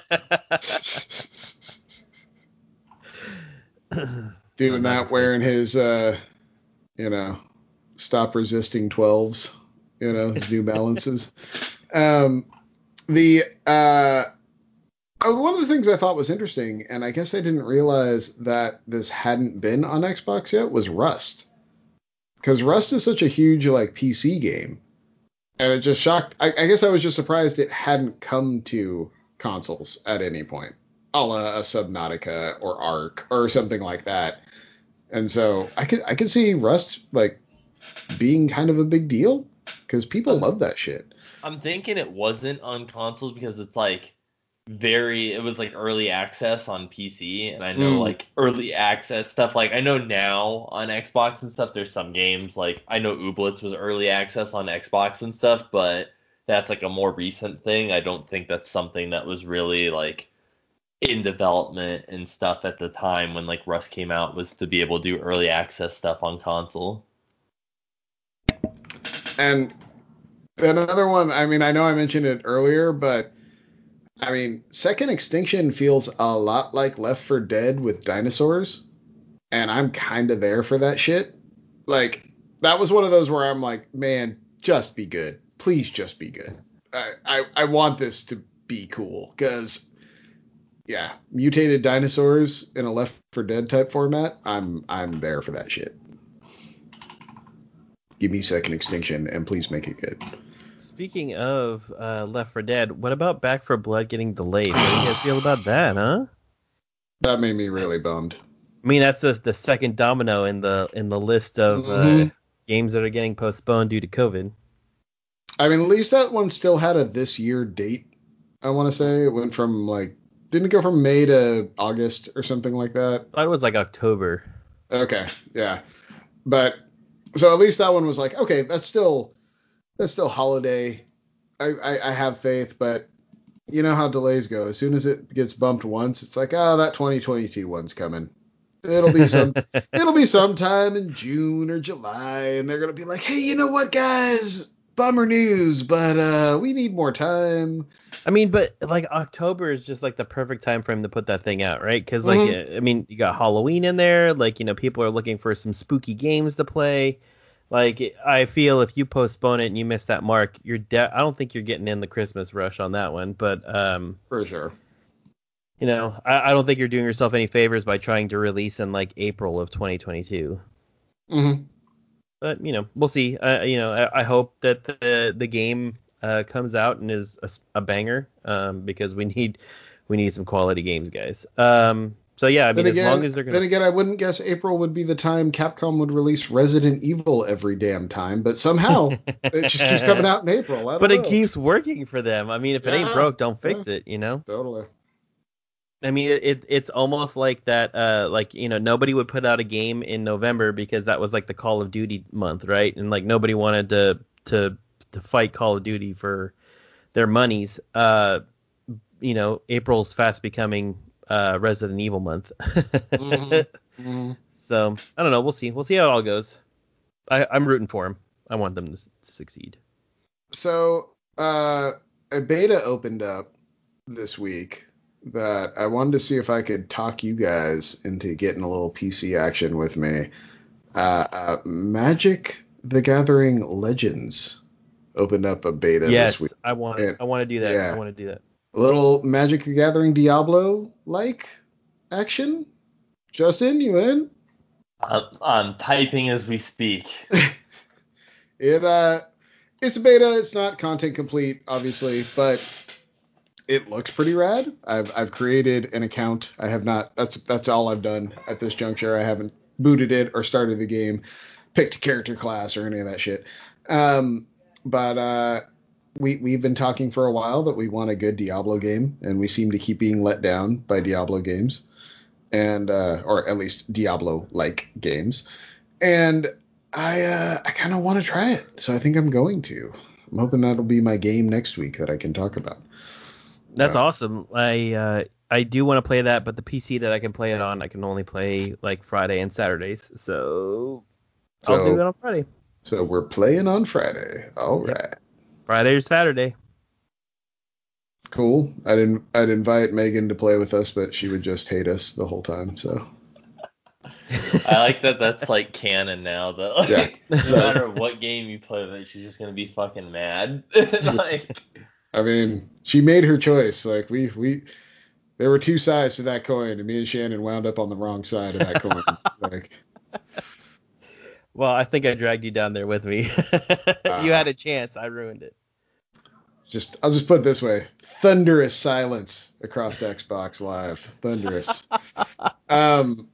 [SPEAKER 2] Doing
[SPEAKER 3] I'm not
[SPEAKER 2] that, wearing
[SPEAKER 3] excited.
[SPEAKER 2] his uh, you know, stop resisting twelves, you know, his New Balances. Um, the uh, oh, one of the things I thought was interesting, and I guess I didn't realize that this hadn't been on Xbox yet, was Rust. Because Rust is such a huge like P C game, and it just shocked. I, I guess I was just surprised it hadn't come to consoles at any point, a la a Subnautica or Ark or something like that. And so I could I could see Rust like being kind of a big deal because people
[SPEAKER 4] I'm
[SPEAKER 2] love that shit.
[SPEAKER 4] I'm thinking it wasn't on consoles because it's like very it was like early access on P C and I know
[SPEAKER 2] Mm,
[SPEAKER 4] like early access stuff like I know now on Xbox and stuff there's some games like I know Ooblets was early access on Xbox and stuff, but that's like a more recent thing. I don't think that's something that was really like in development and stuff at the time when like Rust came out was to be able to do early access stuff on console.
[SPEAKER 2] and another one. I mean, I know I mentioned it earlier, but I mean, Second Extinction feels a lot like Left four Dead with dinosaurs, and I'm kind of there for that shit. Like that was one of those where I'm like, man, just be good, please, just be good. I I, I want this to be cool because yeah, mutated dinosaurs in a Left four Dead type format. I'm I'm there for that shit. Give me Second Extinction and please make it good.
[SPEAKER 3] Speaking of uh, Left four Dead, what about Back four Blood getting delayed? How do you guys feel about that, huh?
[SPEAKER 2] That made me really bummed.
[SPEAKER 3] I mean, that's the the second domino in the in the list of uh,
[SPEAKER 2] hmm
[SPEAKER 3] games that are getting postponed due to COVID.
[SPEAKER 2] I mean, at least that one still had a this year date. I want to say it went from like didn't it go from May to August or something like that.
[SPEAKER 3] I thought it was like October.
[SPEAKER 2] Okay, yeah, but so at least that one was like okay, that's still that's still holiday. I, I, I have faith, but you know how delays go. As soon as it gets bumped once, it's like, oh, that twenty twenty-two one's coming. It'll be some it'll be sometime in June or July, and they're gonna be like, hey, you know what, guys? Bummer news, but uh, we need more time.
[SPEAKER 3] I mean, but like October is just like the perfect time frame to put that thing out, right? Because like,
[SPEAKER 2] Mm-hmm.
[SPEAKER 3] uh, I mean, you got Halloween in there. Like, you know, people are looking for some spooky games to play. Like, I feel if you postpone it and you miss that mark, you're de- I don't think you're getting in the Christmas rush on that one. But um,
[SPEAKER 2] For sure.
[SPEAKER 3] you know, I, I don't think you're doing yourself any favors by trying to release in like April of twenty twenty-two.
[SPEAKER 2] Mm-hmm.
[SPEAKER 3] But you know, we'll see. Uh, you know, I, I hope that the the game uh, comes out and is a, s- a banger, um, because we need we need some quality games, guys. Um, so yeah, I
[SPEAKER 2] Then
[SPEAKER 3] mean, as long
[SPEAKER 2] again,
[SPEAKER 3] as they're
[SPEAKER 2] then
[SPEAKER 3] gonna,
[SPEAKER 2] again, I wouldn't guess April would be the time Capcom would release Resident Evil every damn time, but somehow it just keeps coming out in April. I don't
[SPEAKER 3] but it
[SPEAKER 2] know.
[SPEAKER 3] keeps working for them. I mean, if it ain't
[SPEAKER 2] Yeah,
[SPEAKER 3] broke, don't
[SPEAKER 2] yeah,
[SPEAKER 3] fix it. You know.
[SPEAKER 2] totally.
[SPEAKER 3] I mean, it, it it's almost like that. Uh, like you know, nobody would put out a game in November because that was like the Call of Duty month, right? And like nobody wanted to to to fight Call of Duty for their monies. Uh, you know, April's fast becoming uh, Resident Evil month.
[SPEAKER 2] Mm-hmm. Mm-hmm.
[SPEAKER 3] So I don't know. We'll see. We'll see how it all goes. I, I'm rooting for him. I want them to succeed.
[SPEAKER 2] So uh, a beta opened up this week that I wanted to see if I could talk you guys into getting a little P C action with me. Uh, uh, Magic the Gathering Legends opened up a beta
[SPEAKER 3] Yes,
[SPEAKER 2] this week.
[SPEAKER 3] I want.
[SPEAKER 2] And,
[SPEAKER 3] I want to do that.
[SPEAKER 2] yeah.
[SPEAKER 3] I want to do that.
[SPEAKER 2] A little Magic the Gathering Diablo-like action. Justin, you in?
[SPEAKER 4] I'm, I'm typing as we speak.
[SPEAKER 2] It uh, it's a beta. It's not content complete, obviously, but it looks pretty rad. I've I've created an account. I have not. That's that's all I've done at this juncture. I haven't booted it or started the game, picked a character class or any of that shit. Um, but uh, we we've been talking for a while that we want a good Diablo game, and we seem to keep being let down by Diablo games, and uh, or at least Diablo-like games. And I uh, I kind of want to try it, so I think I'm going to. I'm hoping that'll be my game next week that I can talk about.
[SPEAKER 3] That's
[SPEAKER 2] Wow.
[SPEAKER 3] awesome. I uh, I do want to play that, but the P C that I can play it on, I can only play like Friday and Saturdays. So,
[SPEAKER 2] So,
[SPEAKER 3] I'll do it on Friday.
[SPEAKER 2] So we're playing on Friday. All
[SPEAKER 3] Yep.
[SPEAKER 2] right.
[SPEAKER 3] Friday or Saturday.
[SPEAKER 2] Cool. I'd in, I'd invite Megan to play with us, but she would just hate us the whole time. So.
[SPEAKER 4] I like that that's like canon now. That like,
[SPEAKER 2] Yeah.
[SPEAKER 4] no matter what game you play with it, she's just gonna be fucking mad. Like,
[SPEAKER 2] I mean, she made her choice. Like we we there were two sides to that coin, and me and Shannon wound up on the wrong side of that coin. Like.
[SPEAKER 3] Well, I think I dragged you down there with me.
[SPEAKER 2] Uh,
[SPEAKER 3] You had a chance. I ruined it.
[SPEAKER 2] Just I'll just put it this way: thunderous silence across Xbox Live. Thunderous. um.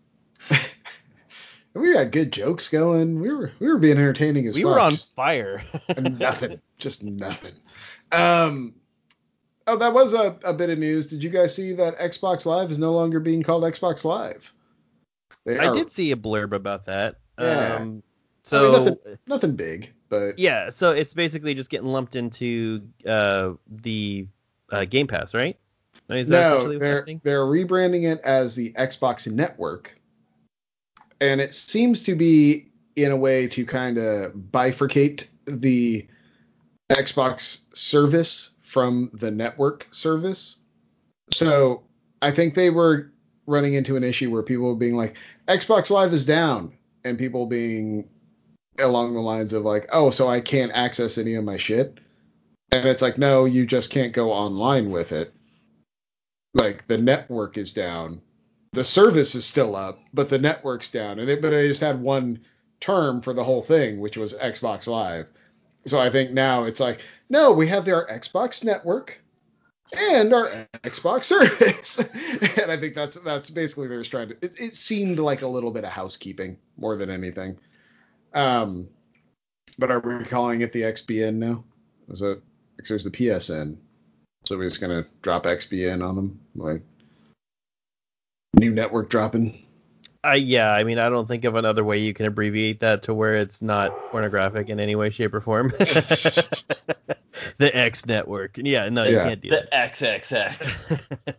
[SPEAKER 2] We got good jokes going. We were we were being entertaining as
[SPEAKER 3] We
[SPEAKER 2] fuck.
[SPEAKER 3] were on
[SPEAKER 2] Just
[SPEAKER 3] fire.
[SPEAKER 2] nothing. Just nothing. Um. Oh, that was a, a bit of news. Did you guys see that Xbox Live is no longer being called Xbox Live? They
[SPEAKER 3] I
[SPEAKER 2] are.
[SPEAKER 3] did see a blurb about that.
[SPEAKER 2] Yeah.
[SPEAKER 3] Um,
[SPEAKER 2] I mean,
[SPEAKER 3] so
[SPEAKER 2] nothing, nothing big, but
[SPEAKER 3] yeah, so it's basically just getting lumped into uh, the uh, Game Pass, right? Is that
[SPEAKER 2] no,
[SPEAKER 3] essentially what's
[SPEAKER 2] they're
[SPEAKER 3] happening?
[SPEAKER 2] they're rebranding it as the Xbox Network, and it seems to be in a way to kind of bifurcate the Xbox service from the network service. So I think they were running into an issue where people were being like, Xbox Live is down, and people being along the lines of like, oh, so I can't access any of my shit. And it's like, no, you just can't go online with it. Like the network is down. The service is still up, but the network's down. And it, but I just had one term for the whole thing, which was Xbox Live. So I think now it's like, no, we have our Xbox Network and our Xbox service. And I think that's that's basically they're trying to. It, it seemed like a little bit of housekeeping more than anything. Um, but are we calling it the X B N now? Is it? Because there's the P S N, so we're just gonna drop X B N on them, like new network dropping.
[SPEAKER 3] Uh, yeah, I mean, I don't think of another way you can abbreviate that to where it's not pornographic in any way, shape, or form. The X network. Yeah, no, you
[SPEAKER 2] Yeah.
[SPEAKER 3] can't do
[SPEAKER 4] the
[SPEAKER 3] that.
[SPEAKER 4] X X X.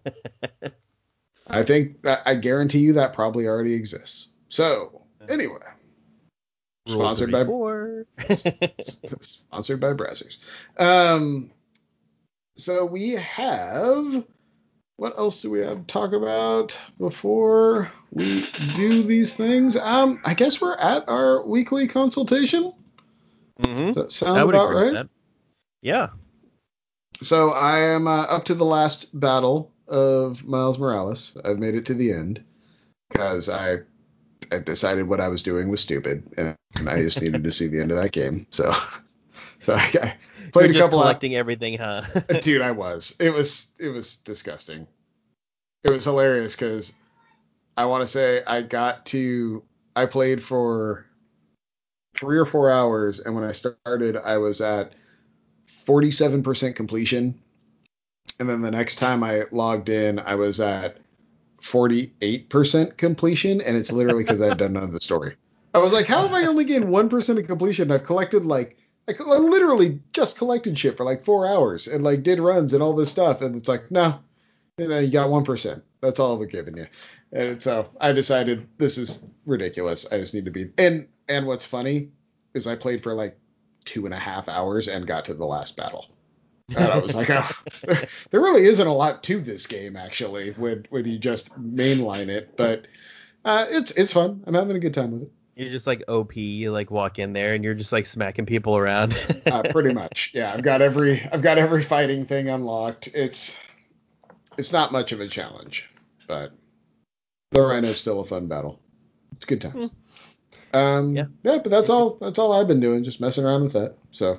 [SPEAKER 2] I think that I guarantee you that probably already exists. So anyway,
[SPEAKER 3] Rule
[SPEAKER 2] sponsored by
[SPEAKER 3] thirty-four.
[SPEAKER 2] sponsored by Brazzers. Um, so we have. What else do we have to talk about before we do these things? Um, I guess we're at our weekly consultation.
[SPEAKER 3] Mm-hmm.
[SPEAKER 2] Does that sound
[SPEAKER 3] I would
[SPEAKER 2] about
[SPEAKER 3] agree with
[SPEAKER 2] right?
[SPEAKER 3] that. Yeah.
[SPEAKER 2] So I am uh, up to the last battle of Miles Morales. I've made it to the end because I I decided what I was doing was stupid and, and I just needed to see the end of that game. So so I, I played
[SPEAKER 3] You're
[SPEAKER 2] a
[SPEAKER 3] just
[SPEAKER 2] couple
[SPEAKER 3] collecting everything, huh?
[SPEAKER 2] of dude. I was. It was it was disgusting. It was hilarious because I want to say I got to I played for three or four hours and when I started I was at forty-seven percent completion. And then the next time I logged in, I was at forty-eight percent completion, and it's literally because I've done none of the story. I was like, how have I only gained one percent of completion? I've collected like, I literally just collected shit for like four hours and like did runs and all this stuff, and it's like, no, you know, you got one percent. That's all we're giving you. And so I decided this is ridiculous. I just need to be. And and what's funny is I played for like two and a half hours and got to the last battle. And I was like, oh, there really isn't a lot to this game, actually, when when you just mainline it. But uh, it's it's fun. I'm having a good time with it.
[SPEAKER 3] You're just like O P. You like walk in there and you're just like smacking people around.
[SPEAKER 2] uh, pretty much, yeah. I've got every I've got every fighting thing unlocked. It's it's not much of a challenge, but the Rhino's still a fun battle. It's good times. Mm. Um, yeah. yeah, but that's all. That's all I've been doing, just messing around with that. So,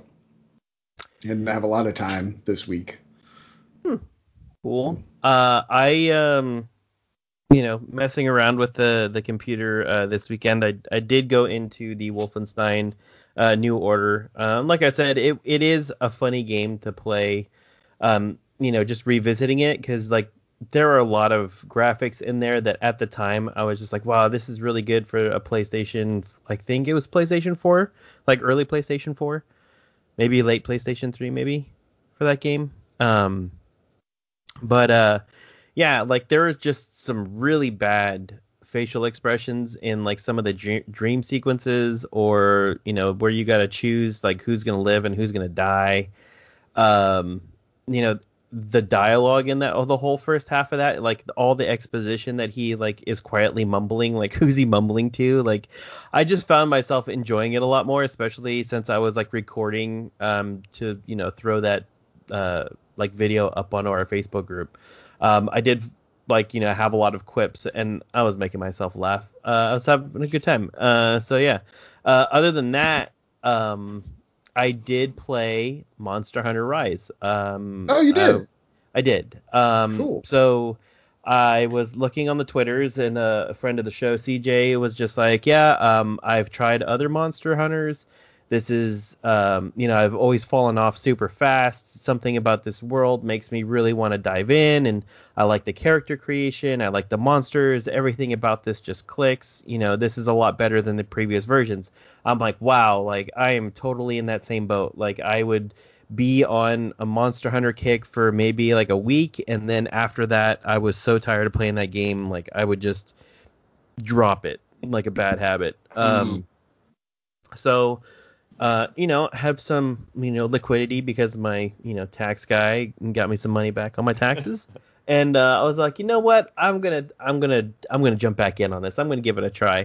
[SPEAKER 2] didn't have a lot of time this week.
[SPEAKER 3] Hmm. Cool. Uh, I um, you know, messing around with the the computer uh, this weekend. I I did go into the Wolfenstein uh, New Order. Um, like I said, it it is a funny game to play. Um, you know, just revisiting it because like. There are a lot of graphics in there that at the time I was just like, wow, this is really good for a PlayStation. I think it was PlayStation four, like early PlayStation four, maybe late PlayStation three, maybe for that game. Um, but uh, yeah, like there was just some really bad facial expressions in like some of the dream, dream sequences, or you know where you got to choose like who's gonna live and who's gonna die. Um, you know. The dialogue in that, oh, the whole first half of that, like all the exposition that he like is quietly mumbling, like who's he mumbling to? Like, I just found myself enjoying it a lot more, especially since I was like recording um to you know throw that uh like video up on our Facebook group. Um, I did like you know have a lot of quips, and I was making myself laugh. Uh, I was having a good time. Uh, so yeah. Uh, other than that, um. I did play Monster Hunter Rise. Um,
[SPEAKER 2] oh, you did?
[SPEAKER 3] I, I did. Um,
[SPEAKER 2] cool.
[SPEAKER 3] So I was looking on the Twitters, and a, a friend of the show, C J, was just like, yeah, um, I've tried other Monster Hunters. This is, um, you know, I've always fallen off super fast. Something about this world makes me really want to dive in, and I like the character creation. I like the monsters. Everything about this just clicks. You know, this is a lot better than the previous versions. I'm like, wow, like I am totally in that same boat. Like I would be on a Monster Hunter kick for maybe like a week, and then after that, I was so tired of playing that game, like I would just drop it like a bad habit. Mm-hmm. Um, so. Uh, you know, have some, you know, liquidity because my, you know, tax guy got me some money back on my taxes. And uh, I was like, you know what? I'm going to, I'm going to, I'm going to jump back in on this. I'm going to give it a try.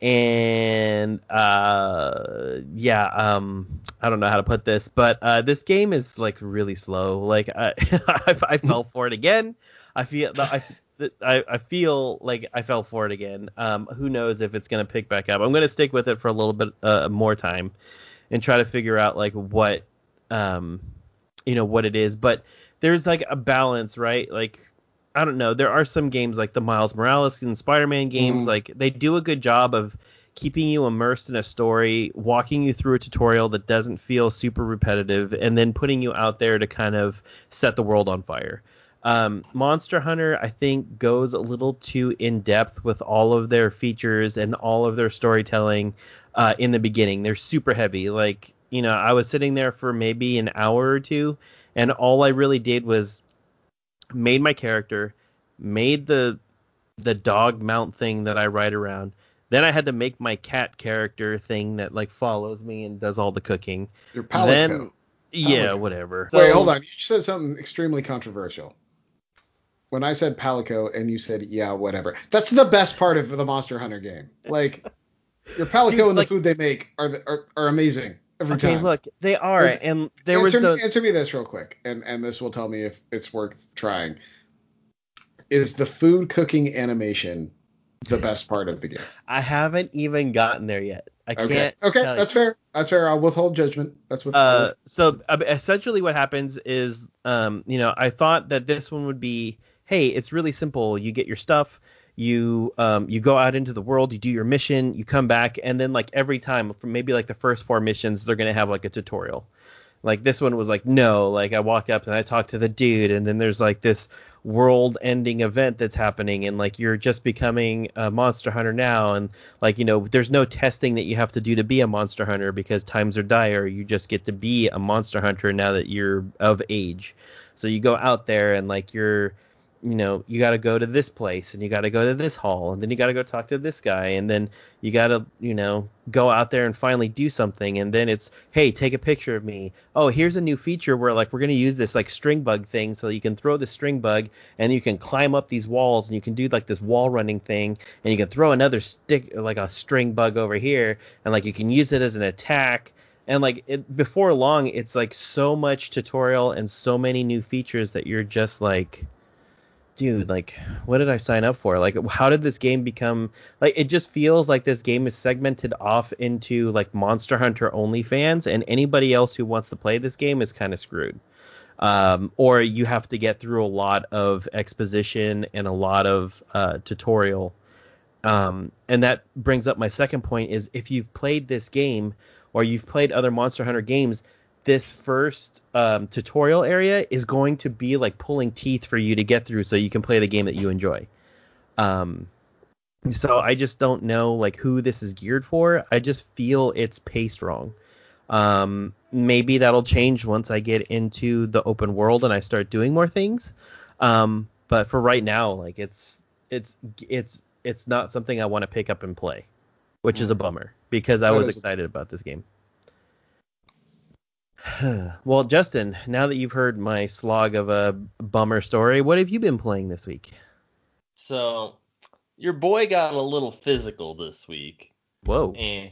[SPEAKER 3] And uh, yeah, um, I don't know how to put this, but uh, this game is like really slow. Like I, I, I fell for it again. I feel, I, I, I feel like I fell for it again. Um, who knows if it's going to pick back up. I'm going to stick with it for a little bit uh, more time. And try to figure out like what, um, you know, what it is. But there's like a balance, right? Like, I don't know. There are some games like the Miles Morales and Spider-Man games. Mm. Like they do a good job of keeping you immersed in a story, walking you through a tutorial that doesn't feel super repetitive, and then putting you out there to kind of set the world on fire. Um, Monster Hunter, I think, goes a little too in depth with all of their features and all of their storytelling. Uh, in the beginning, they're super heavy. Like, you know, I was sitting there for maybe an hour or two, and all I really did was made my character, made the the dog mount thing that I ride around. Then I had to make my cat character thing that like follows me and does all the cooking.
[SPEAKER 2] Your Palico.
[SPEAKER 3] Then,
[SPEAKER 2] Palico.
[SPEAKER 3] yeah, whatever.
[SPEAKER 2] Wait,
[SPEAKER 3] so,
[SPEAKER 2] hold on. You said something extremely controversial. When I said Palico and you said, yeah, whatever. That's the best part of the Monster Hunter game. Like, your Palico Dude, and like, the food they make are, the, are are amazing every
[SPEAKER 3] okay,
[SPEAKER 2] time.
[SPEAKER 3] Okay, look, they are.
[SPEAKER 2] This,
[SPEAKER 3] and there
[SPEAKER 2] answer,
[SPEAKER 3] was the...
[SPEAKER 2] Answer me this real quick, and, and this will tell me if it's worth trying. Is the food cooking animation the best part of the game?
[SPEAKER 3] I haven't even gotten there yet. I
[SPEAKER 2] okay.
[SPEAKER 3] can't
[SPEAKER 2] Okay,
[SPEAKER 3] tell
[SPEAKER 2] that's
[SPEAKER 3] you.
[SPEAKER 2] fair. That's fair. I'll withhold judgment. That's what.
[SPEAKER 3] Uh, so uh, essentially, what happens is, um, you know, I thought that this one would be, hey, it's really simple. You get your stuff, you um, you go out into the world, you do your mission, you come back, and then like every time, from maybe like the first four missions, they're gonna have like a tutorial. Like this one was like, no, like I walk up and I talk to the dude, and then there's like this world-ending event that's happening, and like you're just becoming a monster hunter now, and like you know there's no testing that you have to do to be a monster hunter because times are dire. You just get to be a monster hunter now that you're of age. So you go out there and like you're you know, you got to go to this place and you got to go to this hall and then you got to go talk to this guy and then you got to, you know, go out there and finally do something. And then it's, hey, take a picture of me. Oh, here's a new feature where like we're going to use this like string bug thing. So you can throw the string bug and you can climb up these walls and you can do like this wall running thing and you can throw another stick, like a string bug over here. And like you can use it as an attack. And like it, before long, it's like so much tutorial and so many new features that you're just like, dude, like, what did I sign up for? Like, how did this game become, like, it just feels like this game is segmented off into, like, Monster Hunter only fans, and anybody else who wants to play this game is kind of screwed. Um, or you have to get through a lot of exposition and a lot of uh, tutorial. Um, and that brings up my second point is if you've played this game or you've played other Monster Hunter games, this first um, tutorial area is going to be like pulling teeth for you to get through so you can play the game that you enjoy. Um, so I just don't know like who this is geared for. I just feel it's paced wrong. Um, maybe that'll change once I get into the open world and I start doing more things. Um, but for right now, like it's it's it's it's not something I want to pick up and play, which mm. is a bummer because I was excited about this game. Well, Justin, now that you've heard my slog of a bummer story, what have you been playing this week?
[SPEAKER 4] So, your boy got a little physical this week.
[SPEAKER 3] Whoa.
[SPEAKER 4] And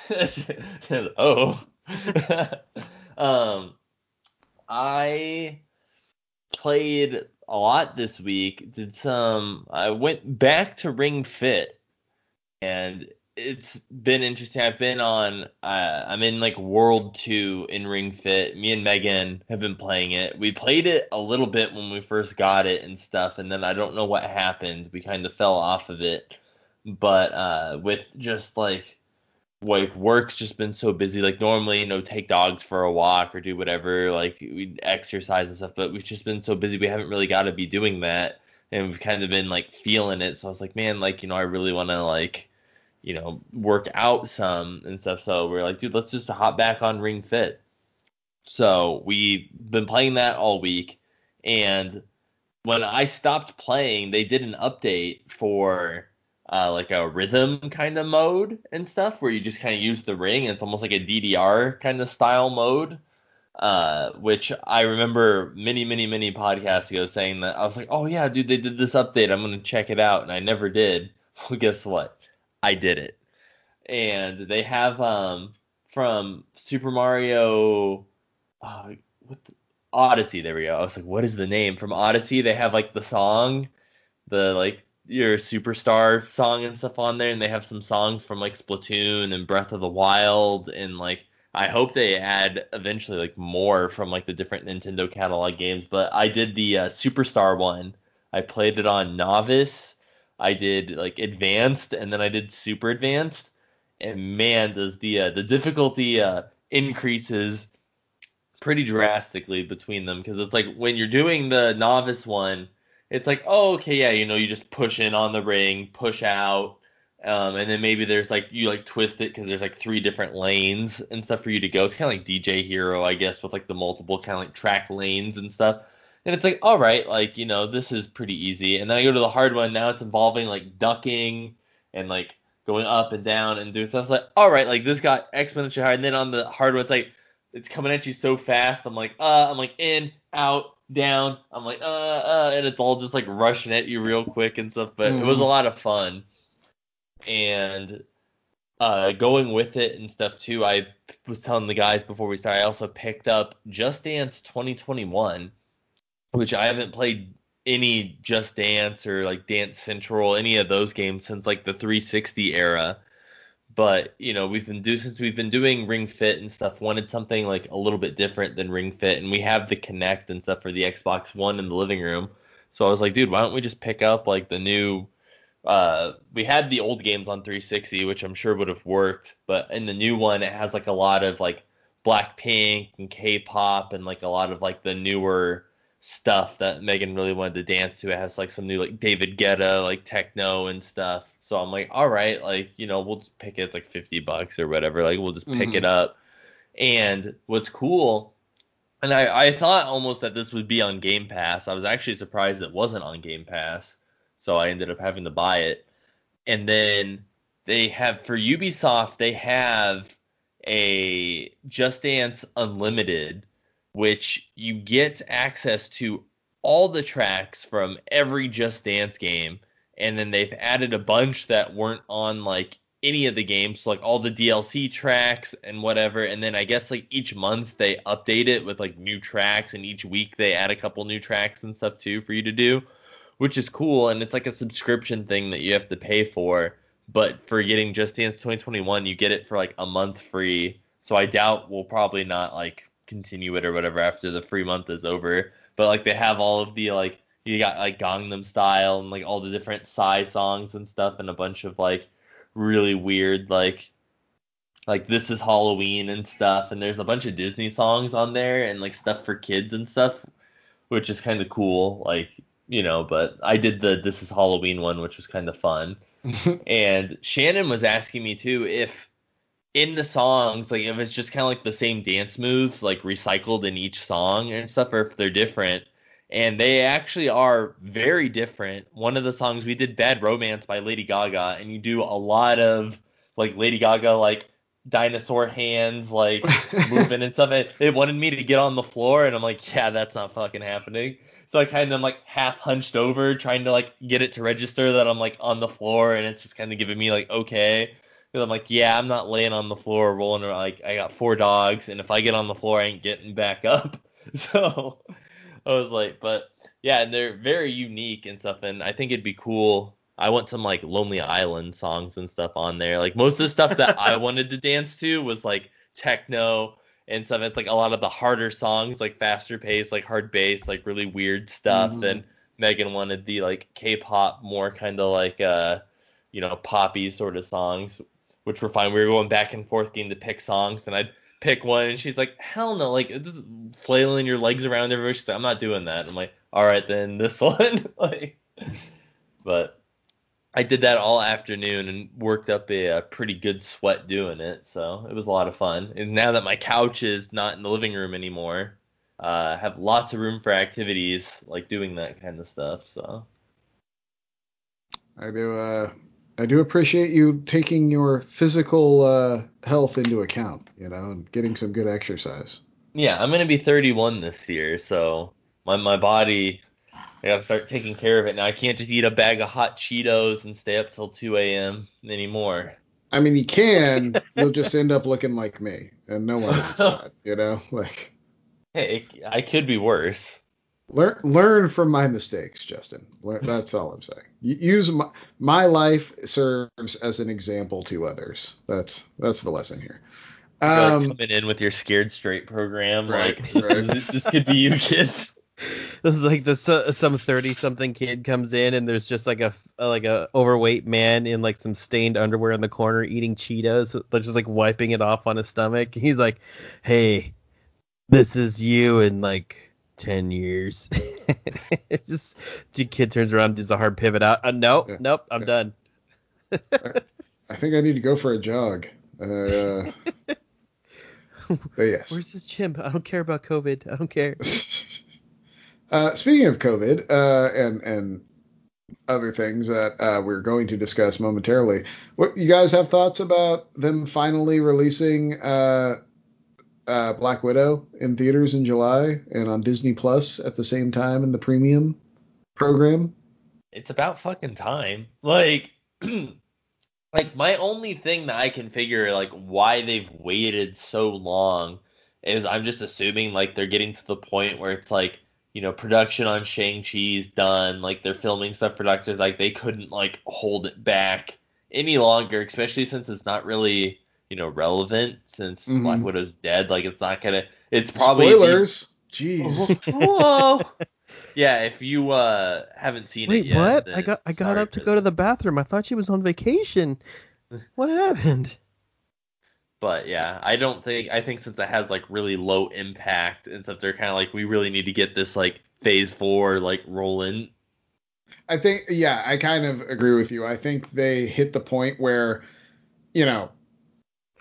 [SPEAKER 4] oh. um, I played a lot this week. Did some. I went back to Ring Fit, and it's been interesting. I've been on, uh, I'm in like World two in Ring Fit. Me and Megan have been playing it. We played it a little bit when we first got it and stuff, and then I don't know what happened. We kind of fell off of it. But uh, with just like, like work's just been so busy. Like normally, you know, take dogs for a walk or do whatever, like we exercise and stuff, but we've just been so busy. We haven't really got to be doing that. And we've kind of been like feeling it. So I was like, man, like, you know, I really want to like, you know, work out some and stuff. So we're like, dude, let's just hop back on Ring Fit. So we've been playing that all week. And when I stopped playing, they did an update for uh, like a rhythm kind of mode and stuff where you just kind of use the ring. And it's almost like a D D R kind of style mode, uh, which I remember many, many, many podcasts ago saying that I was like, oh, yeah, dude, they did this update. I'm going to check it out. And I never did. Well, guess what? I did it. And they have um from Super Mario uh, what the, Odyssey, there we go. I was like, what is the name? From Odyssey, they have like the song, the like your superstar song and stuff on there, and they have some songs from like Splatoon and Breath of the Wild, and like I hope they add eventually like more from like the different Nintendo catalog games. But I did the uh, superstar one. I played it on Novice. I did like advanced, and then I did super advanced, and man, does the uh, the difficulty uh, increases pretty drastically between them, because it's like when you're doing the novice one, it's like, oh, okay, yeah, you know, you just push in on the ring, push out, um, and then maybe there's like you like twist it because there's like three different lanes and stuff for you to go. It's kind of like D J Hero, I guess, with like the multiple kind of like track lanes and stuff. And it's like, all right, like, you know, this is pretty easy. And then I go to the hard one. Now it's involving like ducking and like going up and down and doing stuff. It's like, all right, like this got exponentially hard. And then on the hard one, it's like, it's coming at you so fast. I'm like, uh, I'm like in, out, down. I'm like, uh, uh, and it's all just like rushing at you real quick and stuff. But mm. It was a lot of fun. And uh, going with it and stuff too, I was telling the guys before we started, I also picked up Just Dance twenty twenty-one. Which I haven't played any Just Dance or like Dance Central, any of those games since like the three sixty era. But, you know, we've been do since we've been doing Ring Fit and stuff, wanted something like a little bit different than Ring Fit, and we have the Kinect and stuff for the Xbox One in the living room. So I was like, dude, why don't we just pick up like the new uh we had the old games on three sixty, which I'm sure would have worked, but in the new one it has like a lot of like Blackpink and K-pop and like a lot of like the newer stuff that Megan really wanted to dance to. It has like some new like David Guetta like techno and stuff. So I'm like, all right, like, you know, we'll just pick it. It's like fifty bucks or whatever. Like we'll just pick mm-hmm. it up. And what's cool And I, I thought almost that this would be on Game Pass. I was actually surprised it wasn't on Game Pass, so I ended up having to buy it. And then they have for Ubisoft, they have a Just Dance Unlimited, which you get access to all the tracks from every Just Dance game, and then they've added a bunch that weren't on like any of the games, so, like all the D L C tracks and whatever, and then I guess like each month they update it with like new tracks, and each week they add a couple new tracks and stuff too for you to do, which is cool, and it's like a subscription thing that you have to pay for. But for getting Just Dance twenty twenty-one, you get it for like a month free. So I doubt we'll probably not like continue it or whatever after the free month is over. But like they have all of the like you got like Gangnam Style and like all the different Psy songs and stuff, and a bunch of like really weird like like This Is Halloween and stuff. And there's a bunch of Disney songs on there and like stuff for kids and stuff, which is kind of cool. Like, you know, but I did the This Is Halloween one, which was kind of fun. And Shannon was asking me too if in the songs, like if it's just kind of like the same dance moves, like recycled in each song and stuff, or if they're different. And they actually are very different. One of the songs we did Bad Romance by Lady Gaga, and you do a lot of like Lady Gaga, like dinosaur hands, like moving and stuff. It, it wanted me to get on the floor, and I'm like, yeah, that's not fucking happening. So I kind of like half hunched over, trying to like get it to register that I'm like on the floor, and it's just kind of giving me like okay. Because I'm like, yeah, I'm not laying on the floor rolling around. Like I got four dogs, and if I get on the floor, I ain't getting back up. So I was like, but yeah, and they're very unique and stuff, and I think it'd be cool. I want some like Lonely Island songs and stuff on there. Like most of the stuff that I wanted to dance to was like techno and stuff. It's like a lot of the harder songs, like faster pace, like hard bass, like really weird stuff.
[SPEAKER 2] Mhm.
[SPEAKER 4] And Megan wanted the like K-pop, more kind of like uh, you know, poppy sort of songs, which were fine. We were going back and forth getting to pick songs, and I'd pick one, and she's like, hell no, like this is flailing your legs around everywhere. She's like, I'm not doing that. I'm like, all right then, this one. Like, but I did that all afternoon and worked up a, a pretty good sweat doing it, so it was a lot of fun. And now that my couch is not in the living room anymore, uh, I have lots of room for activities like doing that kind of stuff. So
[SPEAKER 2] I do. Uh, I do appreciate you taking your physical uh, health into account, you know, and getting some good exercise.
[SPEAKER 4] yeah, I'm gonna be thirty-one this year, so my my body, I gotta start taking care of it now. I can't just eat a bag of hot Cheetos and stay up till two a m anymore.
[SPEAKER 2] I mean, you can. You'll just end up looking like me, and no one wants that, you know. Like,
[SPEAKER 4] Hey, it, I could be worse.
[SPEAKER 2] learn learn from my mistakes, Justin. Learn, that's all I'm saying. Y- Use my, my life serves as an example to others. That's that's the lesson here.
[SPEAKER 4] You're like
[SPEAKER 2] Um,
[SPEAKER 4] coming in with your Scared Straight program,
[SPEAKER 2] right,
[SPEAKER 4] like this
[SPEAKER 2] right.
[SPEAKER 4] is this could be you kids.
[SPEAKER 3] This is like this uh, some thirty something kid comes in and there's just like a like a overweight man in like some stained underwear in the corner eating Cheetos, but just like wiping it off on his stomach. He's like, "Hey, this is you in like ten years." It's just the kid turns around, does a hard pivot out. Uh, nope,
[SPEAKER 2] Yeah,
[SPEAKER 3] nope, I'm
[SPEAKER 2] yeah.
[SPEAKER 3] done.
[SPEAKER 2] I, I think I need to go for a jog. Uh, but yes.
[SPEAKER 3] Where's this gym? I don't care about COVID. I don't care.
[SPEAKER 2] Uh, speaking of COVID uh, and and other things that uh, we're going to discuss momentarily, what you guys have thoughts about them finally releasing uh, uh, Black Widow in theaters in July and on Disney Plus at the same time in the premium program?
[SPEAKER 4] It's about fucking time. Like, like my only thing that I can figure like why they've waited so long is I'm just assuming like they're getting to the point where it's like, you know, production on Shang-Chi's done, like they're filming stuff for Doctor, like they couldn't like hold it back any longer, especially since it's not really, you know, relevant since Black
[SPEAKER 2] Mm-hmm.
[SPEAKER 4] Widow's dead. Like it's not gonna it's probably the
[SPEAKER 2] Spoilers. Jeez.
[SPEAKER 4] whoa. Yeah, if you uh haven't seen it
[SPEAKER 3] Wait,
[SPEAKER 4] yet,
[SPEAKER 3] what? I
[SPEAKER 4] then
[SPEAKER 3] got I got
[SPEAKER 4] sorry
[SPEAKER 3] up to
[SPEAKER 4] for
[SPEAKER 3] go to
[SPEAKER 4] that.
[SPEAKER 3] the bathroom. I thought she was on vacation. What happened?
[SPEAKER 4] But yeah, I don't think I think since it has like really low impact and stuff, they're kind of like we really need to get this like phase four like rolling.
[SPEAKER 2] I think, yeah, I kind of agree with you. I think they hit the point where, you know,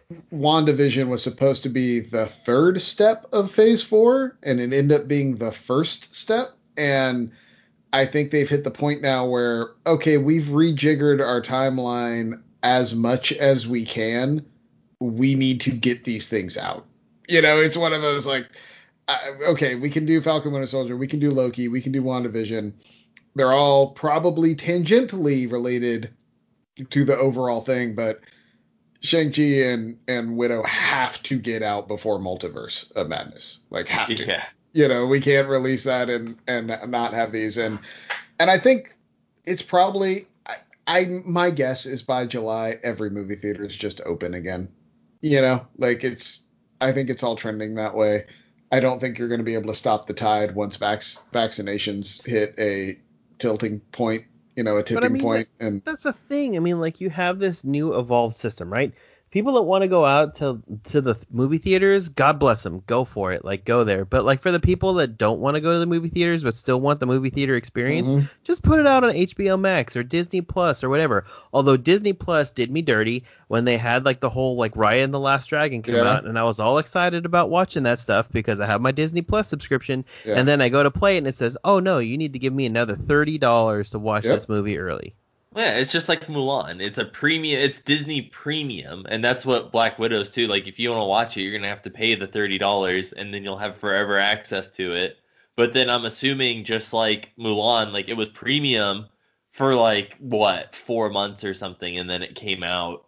[SPEAKER 2] WandaVision was supposed to be the third step of Phase Four, and it ended up being the first step. And I think they've hit the point now where, okay, we've rejiggered our timeline as much as we can. We need to get these things out. You know, it's one of those like, uh, okay, we can do Falcon Winter Soldier, we can do Loki, we can do WandaVision. They're all probably tangentially related to the overall thing, but Shang-Chi and, and Widow have to get out before Multiverse of Madness. Like, have to.
[SPEAKER 4] Yeah.
[SPEAKER 2] You know, we can't release that and, and not have these. And and I think it's probably, I, I my guess is by July, every movie theater is just open again. You know, like it's, I think it's all trending that way. I don't think you're going to be able to stop the tide once vac- vaccinations hit a tilting point, you know, a tipping
[SPEAKER 3] But I mean,
[SPEAKER 2] point.
[SPEAKER 3] that,
[SPEAKER 2] And
[SPEAKER 3] that's the thing. I mean, like you have this new evolved system, right? People that want to go out to to the movie theaters, God bless them, go for it, like go there. But like for the people that don't want to go to the movie theaters but still want the movie theater experience,
[SPEAKER 2] Mhm.
[SPEAKER 3] just put it out on H B O Max or Disney Plus or whatever. Although Disney Plus did me dirty when they had like the whole like Raya and the Last Dragon come
[SPEAKER 2] Yeah.
[SPEAKER 3] out, and I was all excited about watching that stuff because I have my Disney Plus subscription,
[SPEAKER 2] Yeah.
[SPEAKER 3] and then I go to play it and it says, oh no, you need to give me another thirty dollars to watch
[SPEAKER 2] Yep.
[SPEAKER 3] this movie early.
[SPEAKER 4] Yeah, it's just like Mulan. It's a premium. It's Disney Premium, and that's what Black Widow's too. Like, if you want to watch it, you're gonna have to pay the thirty dollars, and then you'll have forever access to it. But then I'm assuming, just like Mulan, like it was premium for like what four months or something, and then it came out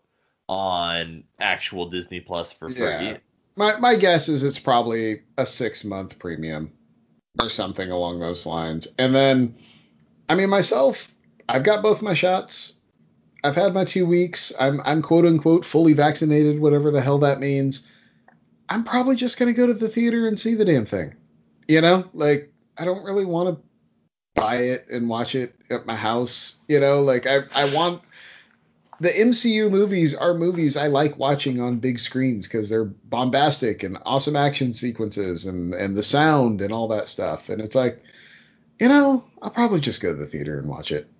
[SPEAKER 4] on actual Disney Plus for free.
[SPEAKER 2] Yeah. My my guess is it's probably a six month premium or something along those lines. And then, I mean, myself, I've got both my shots. I've had my two weeks. I'm I'm quote unquote fully vaccinated, whatever the hell that means. I'm probably just gonna go to the theater and see the damn thing. You know, like I don't really want to buy it and watch it at my house. You know, like I I want the M C U movies are movies I like watching on big screens because they're bombastic and awesome action sequences and, and the sound and all that stuff. And it's like, you know, I'll probably just go to the theater and watch it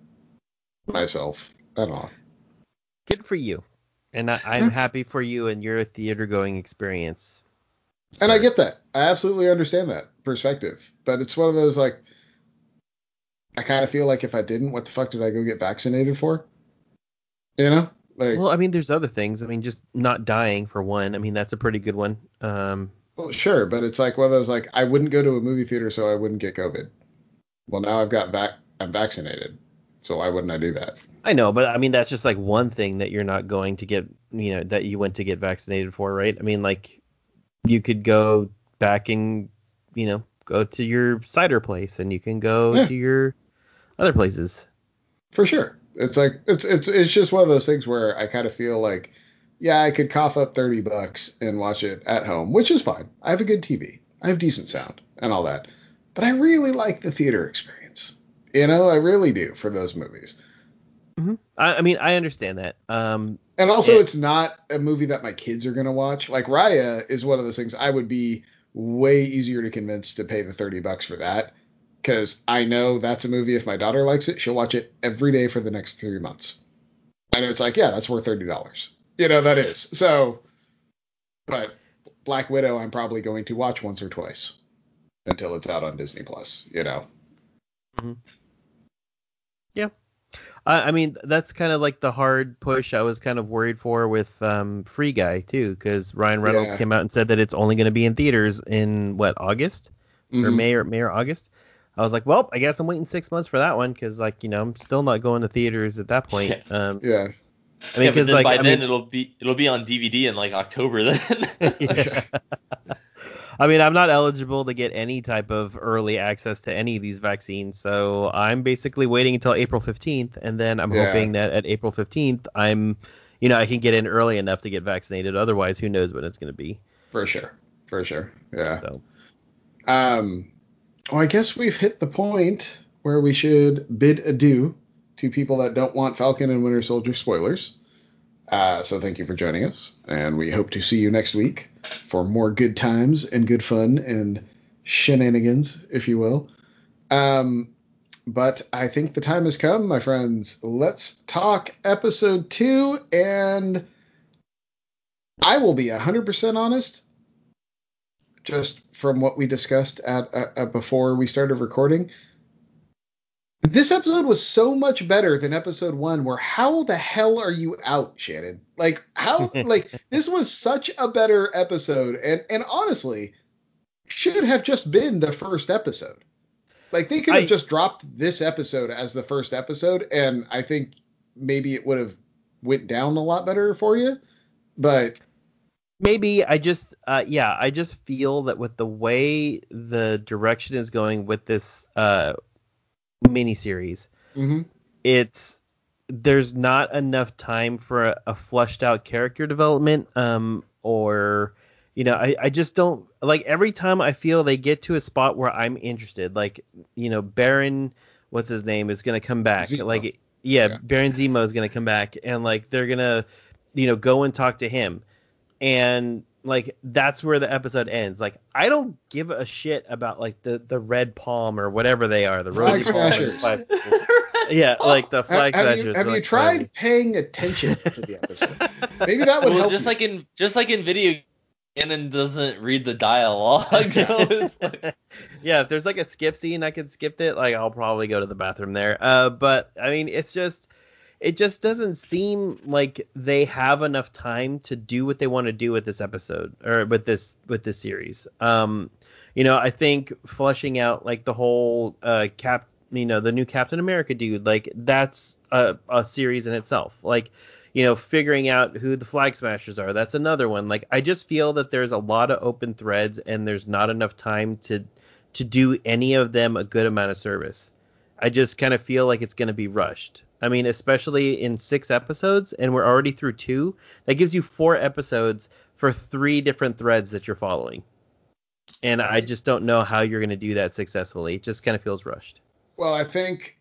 [SPEAKER 2] myself. I don't know.
[SPEAKER 3] Good for you. And I, I'm happy for you and your theater going experience.
[SPEAKER 2] And I
[SPEAKER 3] sir.
[SPEAKER 2] get that. I absolutely understand that perspective. But it's one of those like, I kind of feel like if I didn't, what the fuck did I go get vaccinated for? You know? Like,
[SPEAKER 3] Well, I mean, there's other things. I mean, just not dying for one. I mean, that's a pretty good one. Um,
[SPEAKER 2] well, sure, but it's like one of those like, I wouldn't go to a movie theater so I wouldn't get COVID. Well, now I've got vac, I'm vaccinated, so why wouldn't I do that?
[SPEAKER 3] I know, but I mean, that's just like one thing that you're not going to get, you know, that you went to get vaccinated for, right? I mean, like you could go back and, you know, go to your cider place and you can go
[SPEAKER 2] Yeah.
[SPEAKER 3] to your other places.
[SPEAKER 2] For sure. It's like it's it's it's just one of those things where I kind of feel like, yeah, I could cough up thirty bucks and watch it at home, which is fine. I have a good T V. I have decent sound and all that. But I really like the theater experience. You know, I really do for those movies.
[SPEAKER 3] Mm-hmm. I, I mean, I understand that. Um,
[SPEAKER 2] And also,
[SPEAKER 3] it-
[SPEAKER 2] it's not a movie that my kids are going to watch. Like Raya is one of those things I would be way easier to convince to pay the thirty bucks for that. Because I know that's a movie, if my daughter likes it, she'll watch it every day for the next three months. And it's like, yeah, that's worth thirty dollars. You know, that is. So, but Black Widow, I'm probably going to watch once or twice until it's out on Disney Plus, you know.
[SPEAKER 3] Mm-hmm. Yeah. I, I mean, that's kind of like the hard push I was kind of worried for with um, Free Guy, too, because Ryan Reynolds
[SPEAKER 2] Yeah.
[SPEAKER 3] came out and said that it's only going to be in theaters in, what, August?
[SPEAKER 2] Mm-hmm.
[SPEAKER 3] Or May or May or August? I was like, well, I guess I'm waiting six months for that one because, like, you know, I'm still not going to theaters at that point.
[SPEAKER 4] Yeah.
[SPEAKER 3] Um,
[SPEAKER 2] Yeah.
[SPEAKER 3] I mean,
[SPEAKER 4] yeah, but
[SPEAKER 3] because
[SPEAKER 4] then
[SPEAKER 3] like,
[SPEAKER 4] by
[SPEAKER 3] I
[SPEAKER 4] then
[SPEAKER 3] mean,
[SPEAKER 4] it'll be it'll be on D V D in like October then.
[SPEAKER 3] yeah. I mean, I'm not eligible to get any type of early access to any of these vaccines, so I'm basically waiting until April fifteenth, and then I'm
[SPEAKER 2] Yeah.
[SPEAKER 3] hoping that at April fifteenth, I'm, you know, I can get in early enough to get vaccinated. Otherwise, who knows when it's going to be.
[SPEAKER 2] For sure. For sure. Yeah.
[SPEAKER 3] So,
[SPEAKER 2] Um, well, I guess we've hit the point where we should bid adieu to people that don't want Falcon and Winter Soldier spoilers. Uh, so thank you for joining us, and we hope to see you next week for more good times and good fun and shenanigans, if you will. Um, but I think the time has come, my friends. Let's talk episode two, and I will be one hundred percent honest, just from what we discussed at uh, uh, before we started recording. This episode was so much better than episode one, where how the hell are you out, Shannon? Like, how, like, this was such a better episode, and, and honestly, should have just been the first episode. Like, they could have I, just dropped this episode as the first episode, and I think maybe it would have went down a lot better for you, but...
[SPEAKER 3] Maybe I just, uh, yeah, I just feel that with the way the direction is going with this uh, miniseries,
[SPEAKER 2] mm-hmm.
[SPEAKER 3] it's there's not enough time for a, a fleshed out character development, um, or you know, I, I just don't like every time I feel they get to a spot where I'm interested, like you know, Baron, what's his name, is gonna come back,
[SPEAKER 2] Zemo.
[SPEAKER 3] like yeah,
[SPEAKER 2] yeah,
[SPEAKER 3] Baron Zemo is gonna come back, and like they're gonna, you know, go and talk to him. And like that's where the episode ends. Like I don't give a shit about like the, the red palm or whatever they are, the
[SPEAKER 2] flag
[SPEAKER 3] rosy
[SPEAKER 2] smashers.
[SPEAKER 3] palm. Yeah, like the flag
[SPEAKER 2] have, have
[SPEAKER 3] smashers.
[SPEAKER 2] You, have you
[SPEAKER 3] like
[SPEAKER 2] tried
[SPEAKER 3] funny.
[SPEAKER 2] paying attention to the episode? Maybe that would
[SPEAKER 4] well,
[SPEAKER 2] help.
[SPEAKER 4] Just
[SPEAKER 2] you.
[SPEAKER 4] like in just like in video, Shannon doesn't read the dialogue. So it's like...
[SPEAKER 3] Yeah, if there's like a skip scene, I can skip it. Like I'll probably go to the bathroom there. Uh, but I mean, it's just. It just doesn't seem like they have enough time to do what they want to do with this episode or with this with this series. Um, you know, I think fleshing out like the whole uh, cap, you know, the new Captain America dude, like that's a, a series in itself. Like, you know, figuring out who the Flag Smashers are, that's another one. Like, I just feel that there's a lot of open threads and there's not enough time to to do any of them a good amount of service. I just kind of feel like it's going to be rushed. I mean, especially in six episodes, and we're already through two. That gives you four episodes for three different threads that you're following. And I just don't know how you're going to do that successfully. It just kind of feels rushed.
[SPEAKER 2] Well, I think,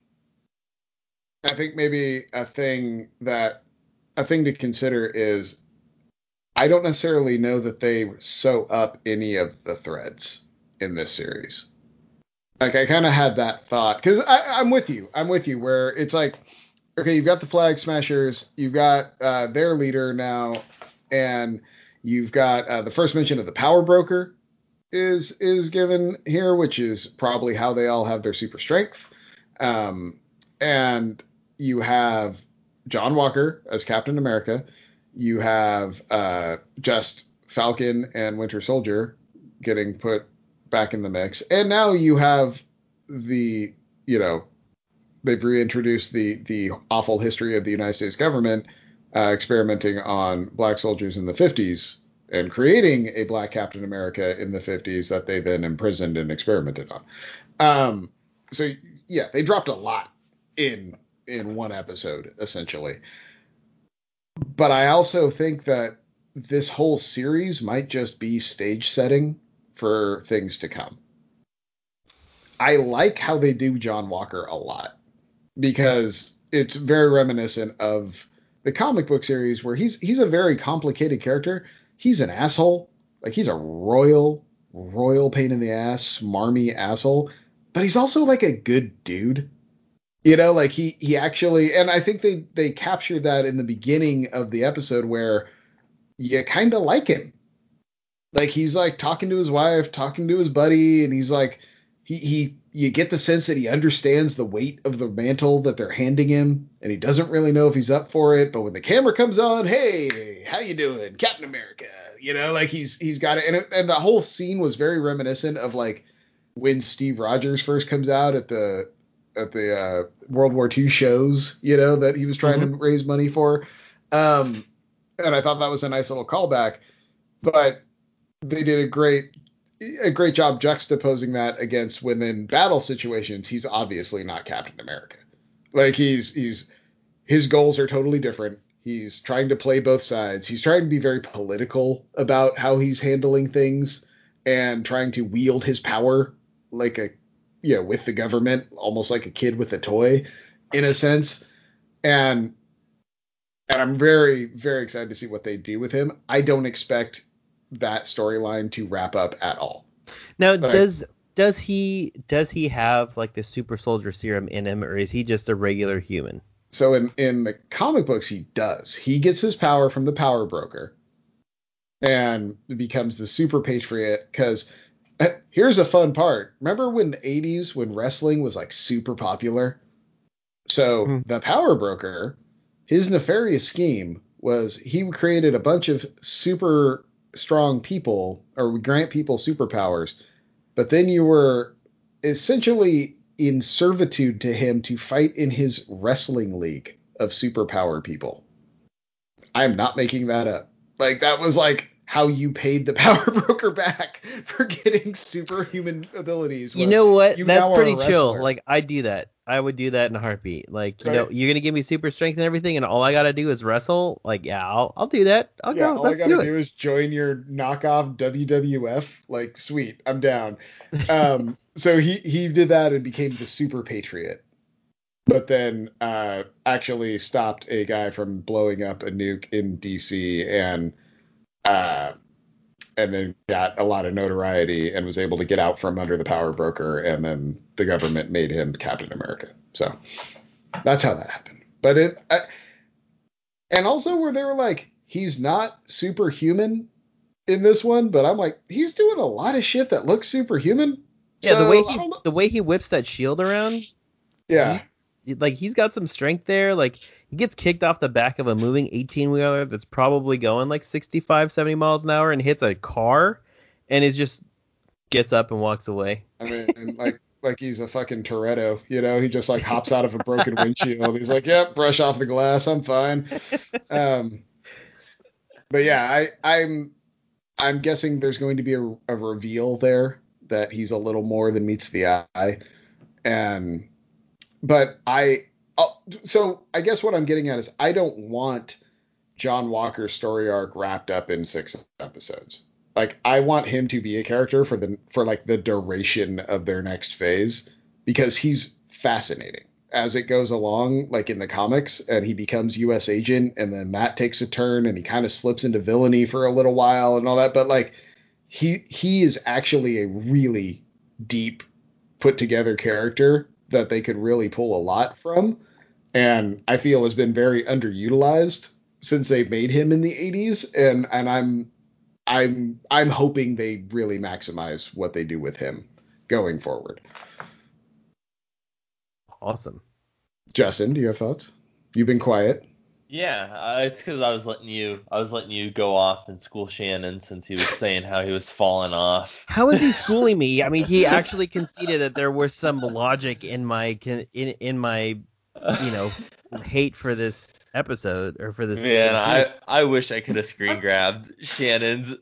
[SPEAKER 2] I think maybe a thing that, a thing to consider is, I don't necessarily know that they sew up any of the threads in this series. Like, I kind of had that thought, because I'm with you. I'm with you, where it's like, okay, you've got the Flag Smashers, you've got uh, their leader now, and you've got uh, the first mention of the Power Broker is is given here, which is probably how they all have their super strength. Um, and you have John Walker as Captain America. You have uh, just Falcon and Winter Soldier getting put back in the mix. And now you have the, you know, they've reintroduced the the awful history of the United States government uh, experimenting on black soldiers in the fifties and creating a black Captain America in the fifties that they then imprisoned and experimented on. Um, so yeah, they dropped a lot in in one episode essentially. But I also think that this whole series might just be stage setting for things to come. I like how they do John Walker a lot, because it's very reminiscent of the comic book series, where he's he's a very complicated character. He's an asshole. Like, he's a royal, royal pain in the ass, smarmy asshole. But he's also like a good dude. You know, like he he actually, and I think they they captured that in the beginning of the episode, where you kind of like him. Like, he's like talking to his wife, talking to his buddy, and he's like, he he you get the sense that he understands the weight of the mantle that they're handing him, and he doesn't really know if he's up for it. But when the camera comes on, hey, how you doing, Captain America? You know, like he's he's got it, and it, and the whole scene was very reminiscent of like when Steve Rogers first comes out at the at the uh, World War Two shows, you know, that he was trying mm-hmm. to raise money for. Um, and I thought that was a nice little callback, but they did a great a great job juxtaposing that against when in battle situations, he's obviously not Captain America. Like, he's he's his goals are totally different. He's trying to play both sides. He's trying to be very political about how he's handling things and trying to wield his power like a, you know, with the government, almost like a kid with a toy, in a sense. And and I'm very, very excited to see what they do with him. I don't expect that storyline to wrap up at all.
[SPEAKER 3] Now, like, does does he does he have like the super soldier serum in him, or is he just a regular human?
[SPEAKER 2] So in, in the comic books, he does. He gets his power from the Power Broker. and becomes the super patriot. Because here's a fun part. Remember when the eighties, when wrestling was like super popular? So
[SPEAKER 3] Mhm.
[SPEAKER 2] the Power Broker, his nefarious scheme was he created a bunch of super strong people, or would grant people superpowers, but then you were essentially in servitude to him to fight in his wrestling league of superpower people. I am not making that up. Like, that was like how you paid the Power Broker back for getting superhuman abilities.
[SPEAKER 3] You
[SPEAKER 2] Was
[SPEAKER 3] know what?
[SPEAKER 2] you
[SPEAKER 3] That's
[SPEAKER 2] now are
[SPEAKER 3] pretty
[SPEAKER 2] a
[SPEAKER 3] chill.
[SPEAKER 2] wrestler.
[SPEAKER 3] Like, I do that. I would do that in a heartbeat. Like, you know,
[SPEAKER 2] Right?
[SPEAKER 3] you're gonna give me super strength and everything, and all I gotta do is wrestle. Like, yeah, I'll I'll do that. I'll
[SPEAKER 2] Yeah,
[SPEAKER 3] go.
[SPEAKER 2] all I
[SPEAKER 3] Let's
[SPEAKER 2] got to
[SPEAKER 3] do it.
[SPEAKER 2] do is join your knockoff W W F. Like, sweet, I'm down. Um, so he he did that and became the super patriot, but then uh, actually stopped a guy from blowing up a nuke in D C and uh, and then got a lot of notoriety and was able to get out from under the Power Broker, and then the government made him Captain America. So that's how that happened. But it I, and also where they were like, he's not superhuman in this one, but I'm like, he's doing a lot of shit that looks superhuman.
[SPEAKER 3] Yeah, the way
[SPEAKER 2] So I
[SPEAKER 3] he
[SPEAKER 2] don't know.
[SPEAKER 3] the way he whips that shield around,
[SPEAKER 2] Yeah,
[SPEAKER 3] he's like he's got some strength there. Like he gets kicked off the back of a moving eighteen wheeler that's probably going like sixty-five, seventy miles an hour and hits a car, and is just gets up and walks away.
[SPEAKER 2] I mean, like like he's a fucking Toretto, you know? He just like hops out of a broken windshield. He's like, yep, brush off the glass, I'm fine. Um, but yeah, I I'm I'm guessing there's going to be a, a reveal there that he's a little more than meets the eye, and but I oh, so I guess what I'm getting at is I don't want John Walker's story arc wrapped up in six episodes. Like, I want him to be a character for the for like the duration of their next phase, because he's fascinating as it goes along, like in the comics, and he becomes U S agent, and then that takes a turn, and he kind of slips into villainy for a little while and all that. But like, he he is actually a really deep, put together character that they could really pull a lot from, and I feel has been very underutilized since they made him in the eighties, and and I'm I'm I'm hoping they really maximize what they do with him going forward.
[SPEAKER 3] Awesome.
[SPEAKER 2] Justin, do you have thoughts? You've been quiet.
[SPEAKER 4] Yeah, uh, it's because I was letting you, I was letting you go off and school Shannon since he was saying how he was falling off.
[SPEAKER 3] How is he schooling me? I mean, he actually conceded that there was some logic in my in in my you know hate for this episode or for this for
[SPEAKER 4] Man,
[SPEAKER 3] the series.
[SPEAKER 4] I I wish I could have screen grabbed Shannon's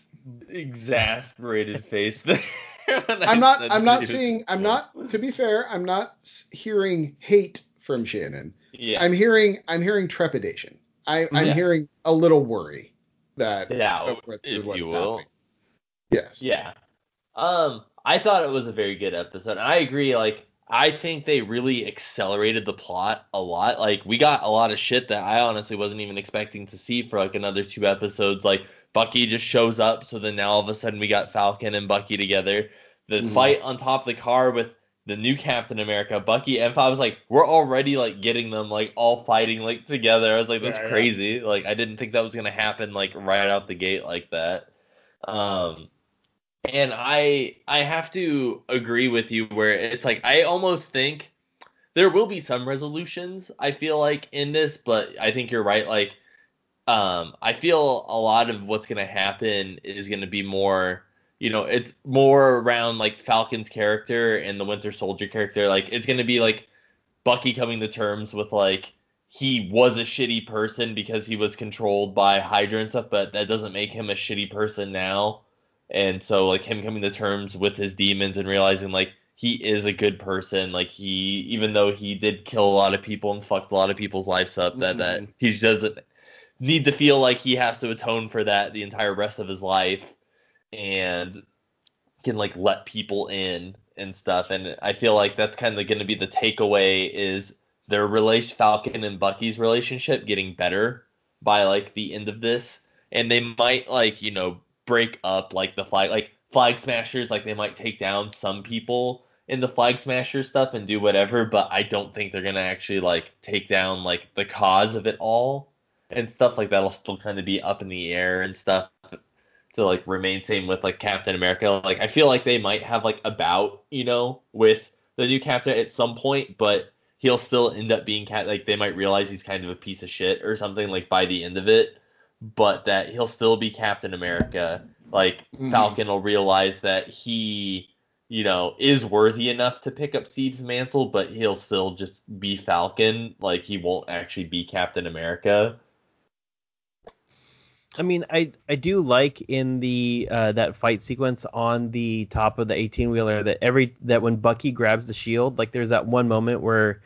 [SPEAKER 4] exasperated face there when
[SPEAKER 2] I'm
[SPEAKER 4] I
[SPEAKER 2] not
[SPEAKER 4] said
[SPEAKER 2] I'm
[SPEAKER 4] that
[SPEAKER 2] not
[SPEAKER 4] he was
[SPEAKER 2] seeing I'm
[SPEAKER 4] schooling.
[SPEAKER 2] not to be fair, I'm not s- hearing hate from Shannon.
[SPEAKER 4] Yeah,
[SPEAKER 2] I'm hearing I'm hearing trepidation. I I'm
[SPEAKER 4] yeah,
[SPEAKER 2] hearing a little worry that of
[SPEAKER 4] doubt,
[SPEAKER 2] what,
[SPEAKER 4] if you
[SPEAKER 2] what's happening.
[SPEAKER 4] will.
[SPEAKER 2] Yes.
[SPEAKER 4] Yeah. Um, I thought it was a very good episode. And I agree, like, I think they really accelerated the plot a lot. Like, we got a lot of shit that I honestly wasn't even expecting to see for like another two episodes. Like, Bucky just shows up, so then now all of a sudden we got Falcon and Bucky together. The
[SPEAKER 2] Mm-hmm.
[SPEAKER 4] fight on top of the car with the new Captain America, Bucky, and I was like, we're already like getting them like all fighting like together. I was like, that's
[SPEAKER 2] Yeah, yeah.
[SPEAKER 4] crazy. Like, I didn't think that was gonna happen like right out the gate like that. Um, and I I have to agree with you where it's like I almost think there will be some resolutions I feel like in this, but I think you're right. Like um I feel a lot of what's gonna happen is gonna be more, you know, it's more around like Falcon's character and the Winter Soldier character. Like it's gonna be like Bucky coming to terms with like he was a shitty person because he was controlled by Hydra and stuff, but that doesn't make him a shitty person now. And so like him coming to terms with his demons and realizing like he is a good person, like he even though he did kill a lot of people and fucked a lot of people's lives up, that
[SPEAKER 2] Mm-hmm.
[SPEAKER 4] that he doesn't need to feel like he has to atone for that the entire rest of his life and can like let people in and stuff. And I feel like that's kind of going to be the takeaway is their relation, Falcon and Bucky's relationship getting better by like the end of this. And they might like, you know, break up like the flag, like flag smashers, like they might take down some people in the flag smasher stuff and do whatever, but I don't think they're going to actually like take down like the cause of it all and stuff like that'll still kind of be up in the air and stuff. to like remain same with like Captain America. Like I feel like they might have like a bout, you know, with the new Captain at some point, but he'll still end up being cat. Like they might realize he's kind of a piece of shit or something like by the end of it, but that he'll still be Captain America. Like
[SPEAKER 2] Mhm.
[SPEAKER 4] Falcon will realize that he, you know, is worthy enough to pick up Steve's mantle, but he'll still just be Falcon. Like he won't actually be Captain America.
[SPEAKER 3] I mean, I I do like in the uh, that fight sequence on the top of the eighteen wheeler that every that when Bucky grabs the shield, like there's that one moment where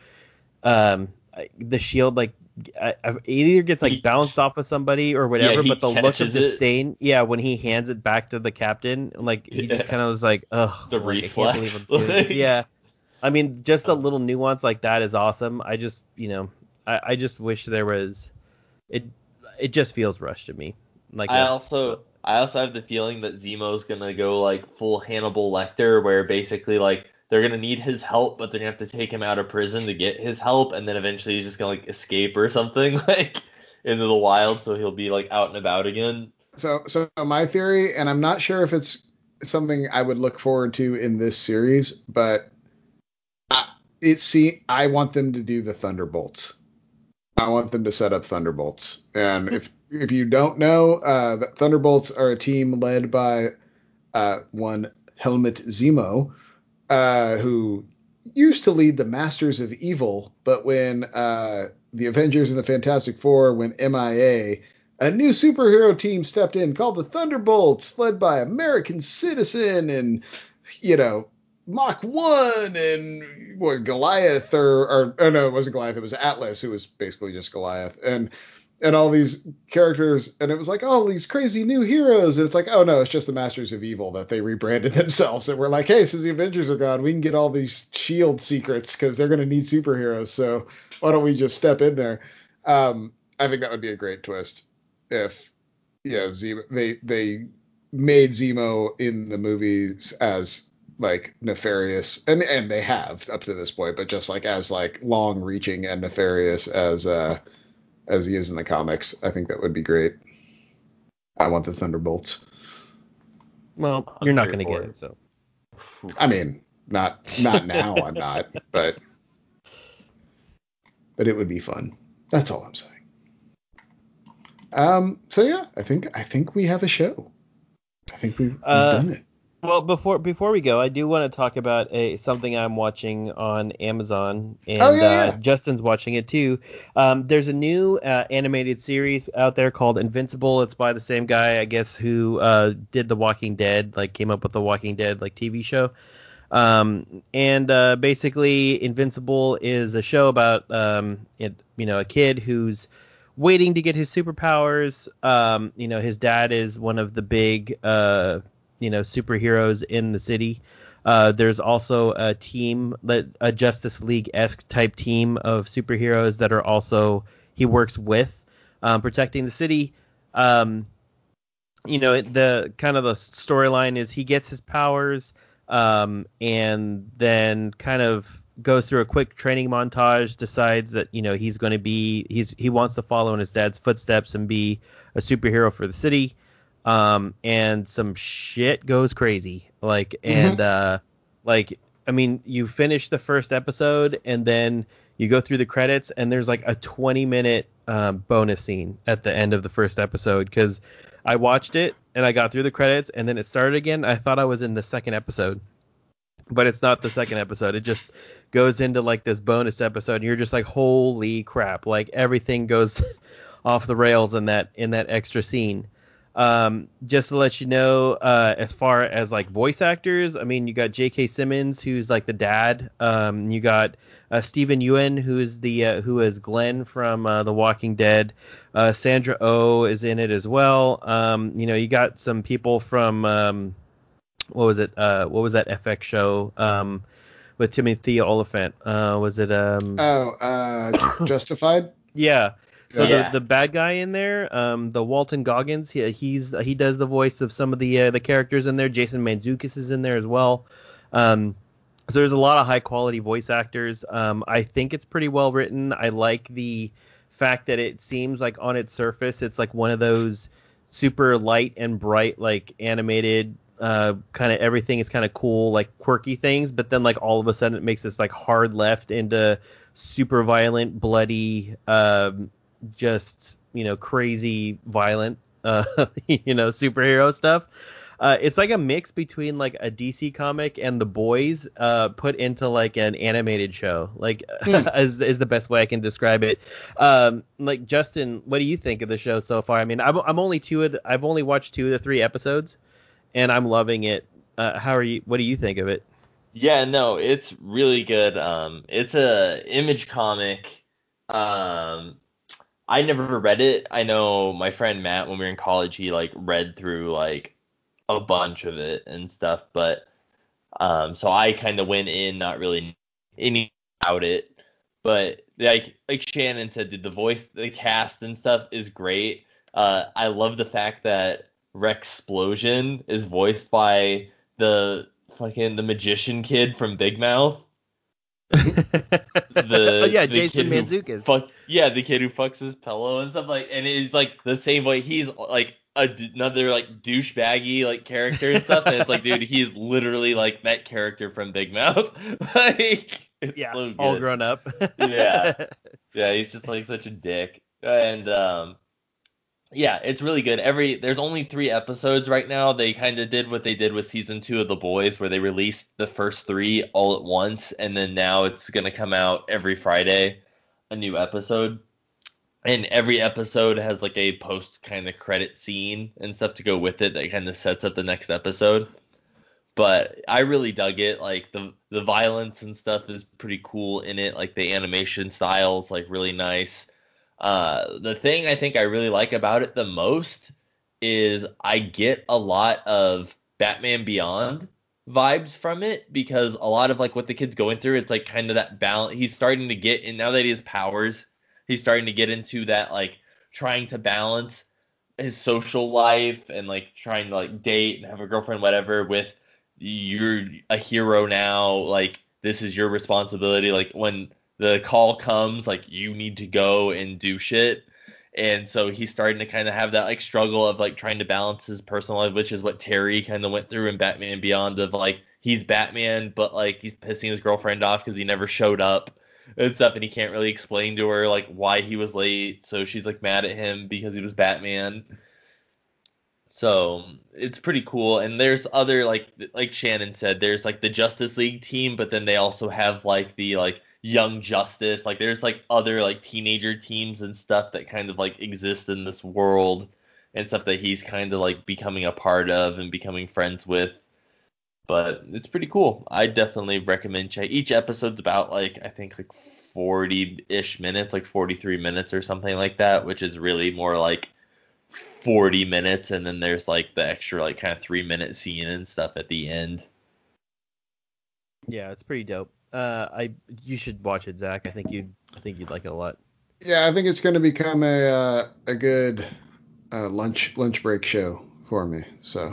[SPEAKER 3] um the shield like I, I, it either gets like
[SPEAKER 4] He-
[SPEAKER 3] bounced off of somebody or whatever,
[SPEAKER 4] Yeah, he
[SPEAKER 3] but the look of
[SPEAKER 4] catches it.
[SPEAKER 3] disdain, yeah, when he hands it back to the captain, like he just
[SPEAKER 4] Yeah.
[SPEAKER 3] kind of was like, ugh,
[SPEAKER 4] The
[SPEAKER 3] like, I can't believe I'm
[SPEAKER 4] reflex.
[SPEAKER 3] doing this. Yeah, I mean, just a
[SPEAKER 4] Um,
[SPEAKER 3] little nuance like that is awesome. I just, you know, I, I just wish there was it. It just feels rushed to me. Like
[SPEAKER 4] I
[SPEAKER 3] that's
[SPEAKER 4] also I also have the feeling that Zemo's gonna go like full Hannibal Lecter, where basically like they're gonna need his help, but they're gonna have to take him out of prison to get his help, and then eventually he's just gonna like escape or something like into the wild, so he'll be like out and about again.
[SPEAKER 2] So, so my theory, and I'm not sure if it's something I would look forward to in this series, but I, it see, I want them to do the Thunderbolts. I want them to set up Thunderbolts. And if if you don't know, uh, the Thunderbolts are a team led by uh, one Helmut Zemo, uh, who used to lead the Masters of Evil, but when uh, the Avengers and the Fantastic Four went M I A, a new superhero team stepped in called the Thunderbolts, led by American Citizen and, you know, Mach one and what, Goliath or, or oh no, it wasn't Goliath, it was Atlas, who was basically just Goliath. And and all these characters, and it was like, oh, these crazy new heroes. And it's like, oh no, it's just the Masters of Evil that they rebranded themselves. And we're like, hey, since the Avengers are gone, we can get all these shield secrets because they're going to need superheroes. So why don't we just step in there? Um, I think that would be a great twist if, you know, Zemo, they, they made Zemo in the movies as like nefarious, and, and they have up to this point, but just like as like long reaching and nefarious as, uh, as he is in the comics. I think that would be great. I want the Thunderbolts.
[SPEAKER 3] well,
[SPEAKER 4] I'm
[SPEAKER 3] you're not
[SPEAKER 4] here
[SPEAKER 3] gonna
[SPEAKER 4] for
[SPEAKER 3] get
[SPEAKER 4] it.
[SPEAKER 3] it, so.
[SPEAKER 2] I mean, not not now. I'm not, but but it would be fun. That's all I'm saying. Um. So yeah, I think I think we have a show. I think we've we've
[SPEAKER 3] Uh,
[SPEAKER 2] done it.
[SPEAKER 3] Well, before before we go, I do want to talk about a something I'm watching on Amazon,
[SPEAKER 2] Oh
[SPEAKER 3] and
[SPEAKER 2] yeah,
[SPEAKER 3] uh,
[SPEAKER 2] yeah.
[SPEAKER 3] Justin's watching it too. Um, there's a new uh, animated series out there called Invincible. It's by the same guy, I guess, who uh, did The Walking Dead, like came up with The Walking Dead like T V show. Um, and uh, basically, Invincible is a show about um, it, you know, a kid who's waiting to get his superpowers. Um, you know, his dad is one of the big uh you know, superheroes in the city. Uh, there's also a team, a Justice League-esque type team of superheroes that are also he works with, um, protecting the city. Um, you know, the kind of the storyline is he gets his powers, um, and then kind of goes through a quick training montage, decides that, you know, he's going to be, he's he wants to follow in his dad's footsteps and be a superhero for the city. Um, and some shit goes crazy. Like, and,
[SPEAKER 2] Mm-hmm.
[SPEAKER 3] uh, like, I mean, you finish the first episode and then you go through the credits and there's like a twenty minute, um, bonus scene at the end of the first episode. Cause I watched it and I got through the credits and then it started again. I thought I was in the second episode, but it's not the second episode. It just goes into like this bonus episode and you're just like, holy crap. Like everything goes off the rails in that, in that extra scene. Um, just to let you know, uh, as far as like voice actors, I mean, you got J K. Simmons, who's like the dad. Um, you got uh, Stephen Ewan, who is the uh, who is Glenn from uh, The Walking Dead. Uh, Sandra Oh is in it as well. Um, you know, you got some people from um, what was it? Uh, what was that F X show um, with Timothy Olyphant? Uh, was it um?
[SPEAKER 2] Oh, uh, Justified.
[SPEAKER 3] Yeah. So
[SPEAKER 2] Yeah.
[SPEAKER 3] the
[SPEAKER 4] Yeah.
[SPEAKER 3] the bad guy in there, um, the Walton Goggins, he he's he does the voice of some of the uh, the characters in there. Jason Mantzoukas is in there as well. Um, so there's a lot of high quality voice actors. Um, I think it's pretty well written. I like the fact that it seems like on its surface, it's like one of those super light and bright, like animated, uh, kind of everything is kind of cool, like quirky things. But then like all of a sudden it makes this like hard left into super violent, bloody, um, just you know crazy violent, uh, you know superhero stuff. Uh, it's like a mix between like a D C comic and The Boys, uh, put into like an animated show. Like, mm. is is the best way I can describe it. Um, like Justin, what do you think of the show so far? I mean, I'm I'm only two of the, I've only watched two of the three episodes, and I'm loving it. Uh, how are you? What do you think of it?
[SPEAKER 4] Yeah, no, it's really good. Um, it's a Image comic. Um, I never read it. I know my friend Matt, when we were in college, he like read through like a bunch of it and stuff, but um so I kind of went in not really any about it, but like like Shannon said, the voice, the cast and stuff is great. uh I love the fact that Rexplosion is voiced by the fucking the magician kid from Big Mouth.
[SPEAKER 3] the oh, yeah,
[SPEAKER 4] the
[SPEAKER 3] Jason
[SPEAKER 4] kid
[SPEAKER 3] Mantzoukas.
[SPEAKER 4] Fuck, yeah, the kid who fucks his pillow and stuff, like, and it's like the same way. He's like a, another like douchebaggy like character and stuff, and it's like, dude, he's literally like that character from Big Mouth. Like, it's
[SPEAKER 3] yeah,
[SPEAKER 4] so good.
[SPEAKER 3] All grown up.
[SPEAKER 4] yeah, yeah, he's just like such a dick, and um. Yeah, it's really good. Every there's only three episodes right now. They kind of did what they did with season two of The Boys, where they released the first three all at once, and then now it's gonna come out every Friday, a new episode. And every episode has like a post kind of credit scene and stuff to go with it that kind of sets up the next episode. But I really dug it. Like the the violence and stuff is pretty cool in it. Like the animation style's like really nice. Uh, the thing I think I really like about it the most is I get a lot of Batman Beyond vibes from it, because a lot of like what the kid's going through, it's like kind of that balance. He's starting to get, and now that he has powers, he's starting to get into that like trying to balance his social life and like trying to like date and have a girlfriend, whatever, with you're a hero now. Like this is your responsibility. Like when the call comes, like you need to go and do shit. And so he's starting to kind of have that like struggle of like trying to balance his personal life, which is what Terry kind of went through in Batman Beyond, of like he's Batman, but like he's pissing his girlfriend off because he never showed up and stuff, and he can't really explain to her like why he was late. So she's like mad at him because he was Batman. So it's pretty cool. And there's other like like Shannon said, there's like the Justice League team, but then they also have like the like Young Justice. Like there's like other like teenager teams and stuff that kind of like exist in this world and stuff that he's kind of like becoming a part of and becoming friends with. But it's pretty cool. I definitely recommend check. Each episode's about like I think like forty-ish minutes, like forty-three minutes or something like that, which is really more like forty minutes, and then there's like the extra like kind of three minute scene and stuff at the end.
[SPEAKER 3] Yeah, it's pretty dope. Uh, I you should watch it, Zach. I think you'd I think you'd like it a lot.
[SPEAKER 2] Yeah, I think it's going to become a uh, a good uh, lunch lunch break show for me. So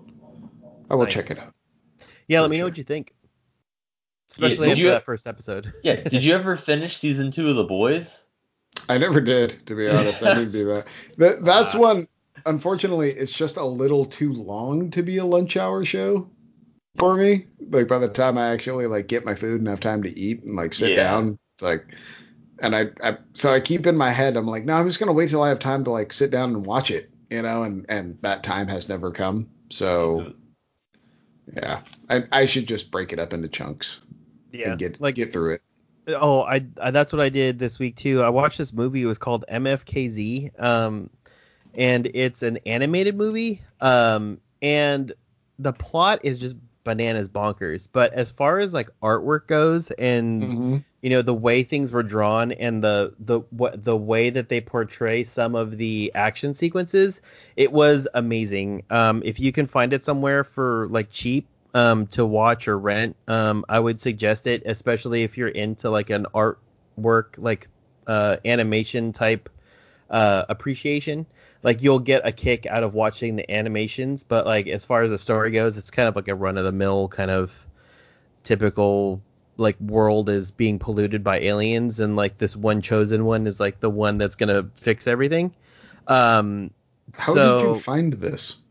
[SPEAKER 2] I will nice. check it out.
[SPEAKER 3] Yeah, let me sure. know what you think. Especially yeah, after you, that first episode.
[SPEAKER 4] Yeah, did you ever finish season two of The Boys?
[SPEAKER 2] I never did, to be honest. I didn't do that. that that's uh, one. Unfortunately, it's just a little too long to be a lunch hour show for me. Like by the time I actually like get my food and have time to eat and like sit yeah. down, it's like, and I, I, so I keep in my head, I'm like, no, I'm just gonna wait till I have time to like sit down and watch it, you know, and and that time has never come. So yeah, I I should just break it up into chunks.
[SPEAKER 3] Yeah,
[SPEAKER 2] and get
[SPEAKER 3] like
[SPEAKER 2] get through it.
[SPEAKER 3] Oh, I, I that's what I did this week too. I watched this movie. It was called M F K Z, um, and it's an animated movie. Um, and the plot is just bananas bonkers. But as far as like artwork goes, and mm-hmm. you know the way things were drawn, and the the what the way that they portray some of the action sequences, it was amazing. Um, if you can find it somewhere for like cheap. Um, to watch or rent, um, I would suggest it, especially if you're into like an artwork, like uh, animation type uh, appreciation. Like you'll get a kick out of watching the animations, but like as far as the story goes, it's kind of like a run of the mill kind of typical like world is being polluted by aliens, and like this one chosen one is like the one that's gonna fix everything. Um,
[SPEAKER 2] How
[SPEAKER 3] so,
[SPEAKER 2] did you find this?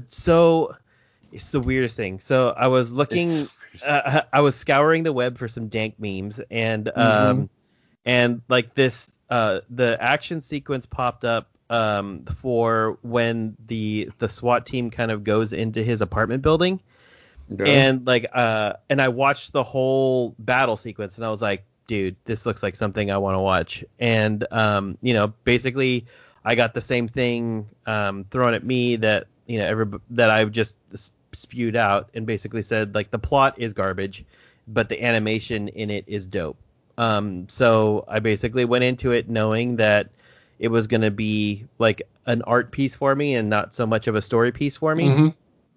[SPEAKER 3] So it's the weirdest thing. So I was looking, uh, I was scouring the web for some dank memes, and um,
[SPEAKER 2] Mm-hmm.
[SPEAKER 3] and like this, uh, the action sequence popped up um for when the the SWAT team kind of goes into his apartment building,
[SPEAKER 2] Okay.
[SPEAKER 3] and like uh, and I watched the whole battle sequence, and I was like, dude, this looks like something I want to watch. And um, you know, basically, I got the same thing um thrown at me that you know every that I've just spewed out, and basically said like the plot is garbage, but the animation in it is dope. Um, so I basically went into it knowing that it was going to be like an art piece for me and not so much of a story piece for me.
[SPEAKER 2] Mm-hmm.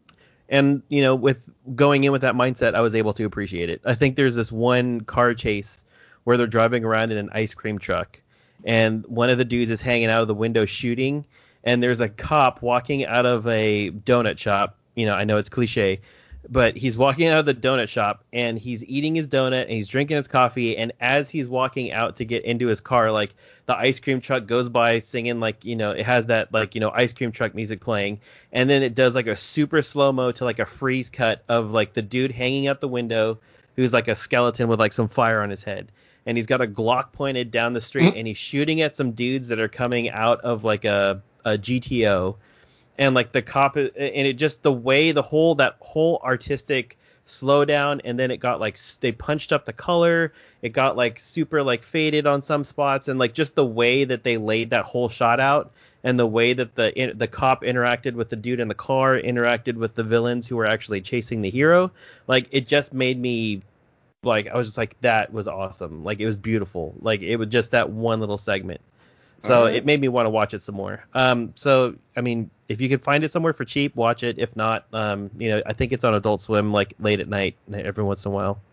[SPEAKER 3] And, you know, with going in with that mindset, I was able to appreciate it. I think there's this one car chase where they're driving around in an ice cream truck, and one of the dudes is hanging out of the window shooting, and there's a cop walking out of a donut shop. You know, I know it's cliche, but he's walking out of the donut shop, and he's eating his donut, and he's drinking his coffee, and as he's walking out to get into his car, like, the ice cream truck goes by singing, like, you know, it has that, like, you know, ice cream truck music playing, and then it does, like, a super slow-mo to, like, a freeze cut of, like, the dude hanging out the window who's, like, a skeleton with, like, some fire on his head. And he's got a Glock pointed down the street,
[SPEAKER 2] Mm-hmm.
[SPEAKER 3] and he's shooting at some dudes that are coming out of, like, a, a G T O. And like the cop, and it just the way the whole that whole artistic slowdown, and then it got like they punched up the color, it got like super like faded on some spots, and like just the way that they laid that whole shot out, and the way that the the cop interacted with the dude in the car, interacted with the villains who were actually chasing the hero, like it just made me like I was just like that was awesome, like it was beautiful, like it was just that one little segment. So
[SPEAKER 2] Right.
[SPEAKER 3] it made me want to watch it some more. Um, so I mean, if you can find it somewhere for cheap, watch it. If not, um, you know, I think it's on Adult Swim like late at night every once in a while.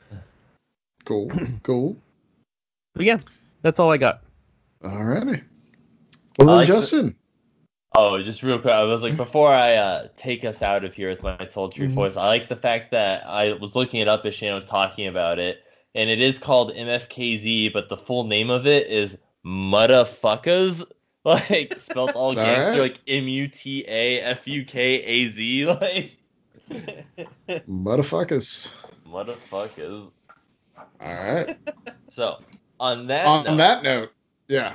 [SPEAKER 2] Cool. Cool.
[SPEAKER 3] But yeah, that's all I got.
[SPEAKER 2] Alrighty. Well
[SPEAKER 4] I
[SPEAKER 2] then,
[SPEAKER 4] like the-
[SPEAKER 2] Justin.
[SPEAKER 4] Oh, just real quick, I was like, before I uh, take us out of here with my sultry
[SPEAKER 2] Mhm.
[SPEAKER 4] voice, I like the fact that I was looking it up as Shannon was talking about it, and it is called M F K Z, but the full name of it is Mutterfuckers, like spelt all gangster,
[SPEAKER 2] Alright.
[SPEAKER 4] like M U T A F U K A Z, like
[SPEAKER 2] Motherfuckers.
[SPEAKER 4] Mutterfuckers.
[SPEAKER 2] Alright.
[SPEAKER 4] So, on that
[SPEAKER 2] On
[SPEAKER 4] note,
[SPEAKER 2] that note, yeah.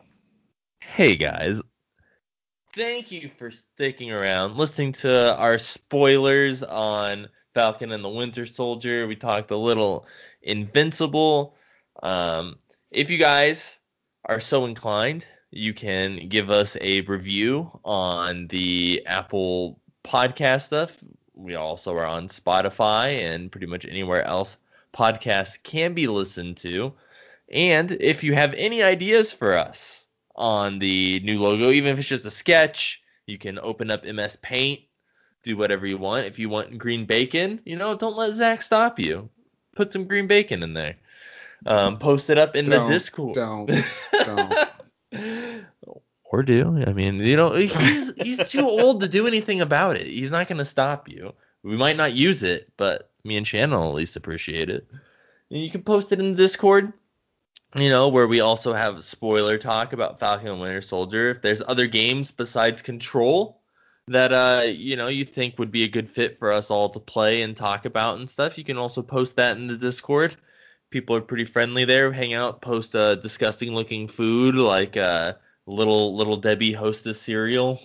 [SPEAKER 4] hey guys, thank you for sticking around, listening to our spoilers on Falcon and the Winter Soldier. We talked a little Invincible. Um, if you guys are so inclined, you can give us a review on the Apple podcast stuff. We also are on Spotify and pretty much anywhere else podcasts can be listened to. And if you have any ideas for us on the new logo, even if it's just a sketch, you can open up M S Paint, do whatever you want. If you want green bacon, you know, don't let Zach stop you. Put some green bacon in there. Um, post it up in
[SPEAKER 2] Don't,
[SPEAKER 4] the Discord.
[SPEAKER 2] Don't. Don't.
[SPEAKER 4] Or do. I mean, you know, he's he's too old to do anything about it. He's not going to stop you. We might not use it, but me and Shannon will at least appreciate it. And you can post it in the Discord. You know, where we also have spoiler talk about Falcon and Winter Soldier. If there's other games besides Control that, uh, you know, you think would be a good fit for us all to play and talk about and stuff, you can also post that in the Discord. People are pretty friendly there. Hang out, post uh, disgusting looking food like uh, little little Debbie Hostess cereal.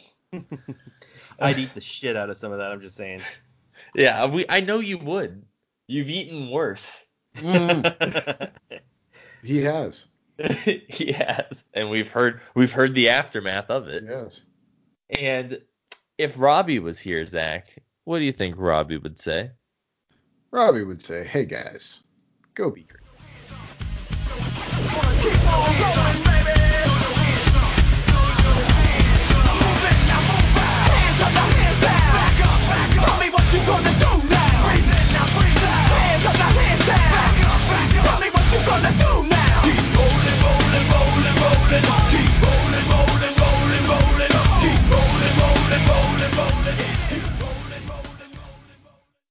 [SPEAKER 3] I'd eat the shit out of some of that. I'm just saying.
[SPEAKER 4] Yeah, we. I know you would. You've eaten worse.
[SPEAKER 2] Mm, he has.
[SPEAKER 4] He has, and we've heard we've heard the aftermath of it.
[SPEAKER 2] Yes.
[SPEAKER 4] And if Robbie was here, Zach, what do you think Robbie would say?
[SPEAKER 2] Robbie would say, hey guys, go be great.
[SPEAKER 1] Keep on going.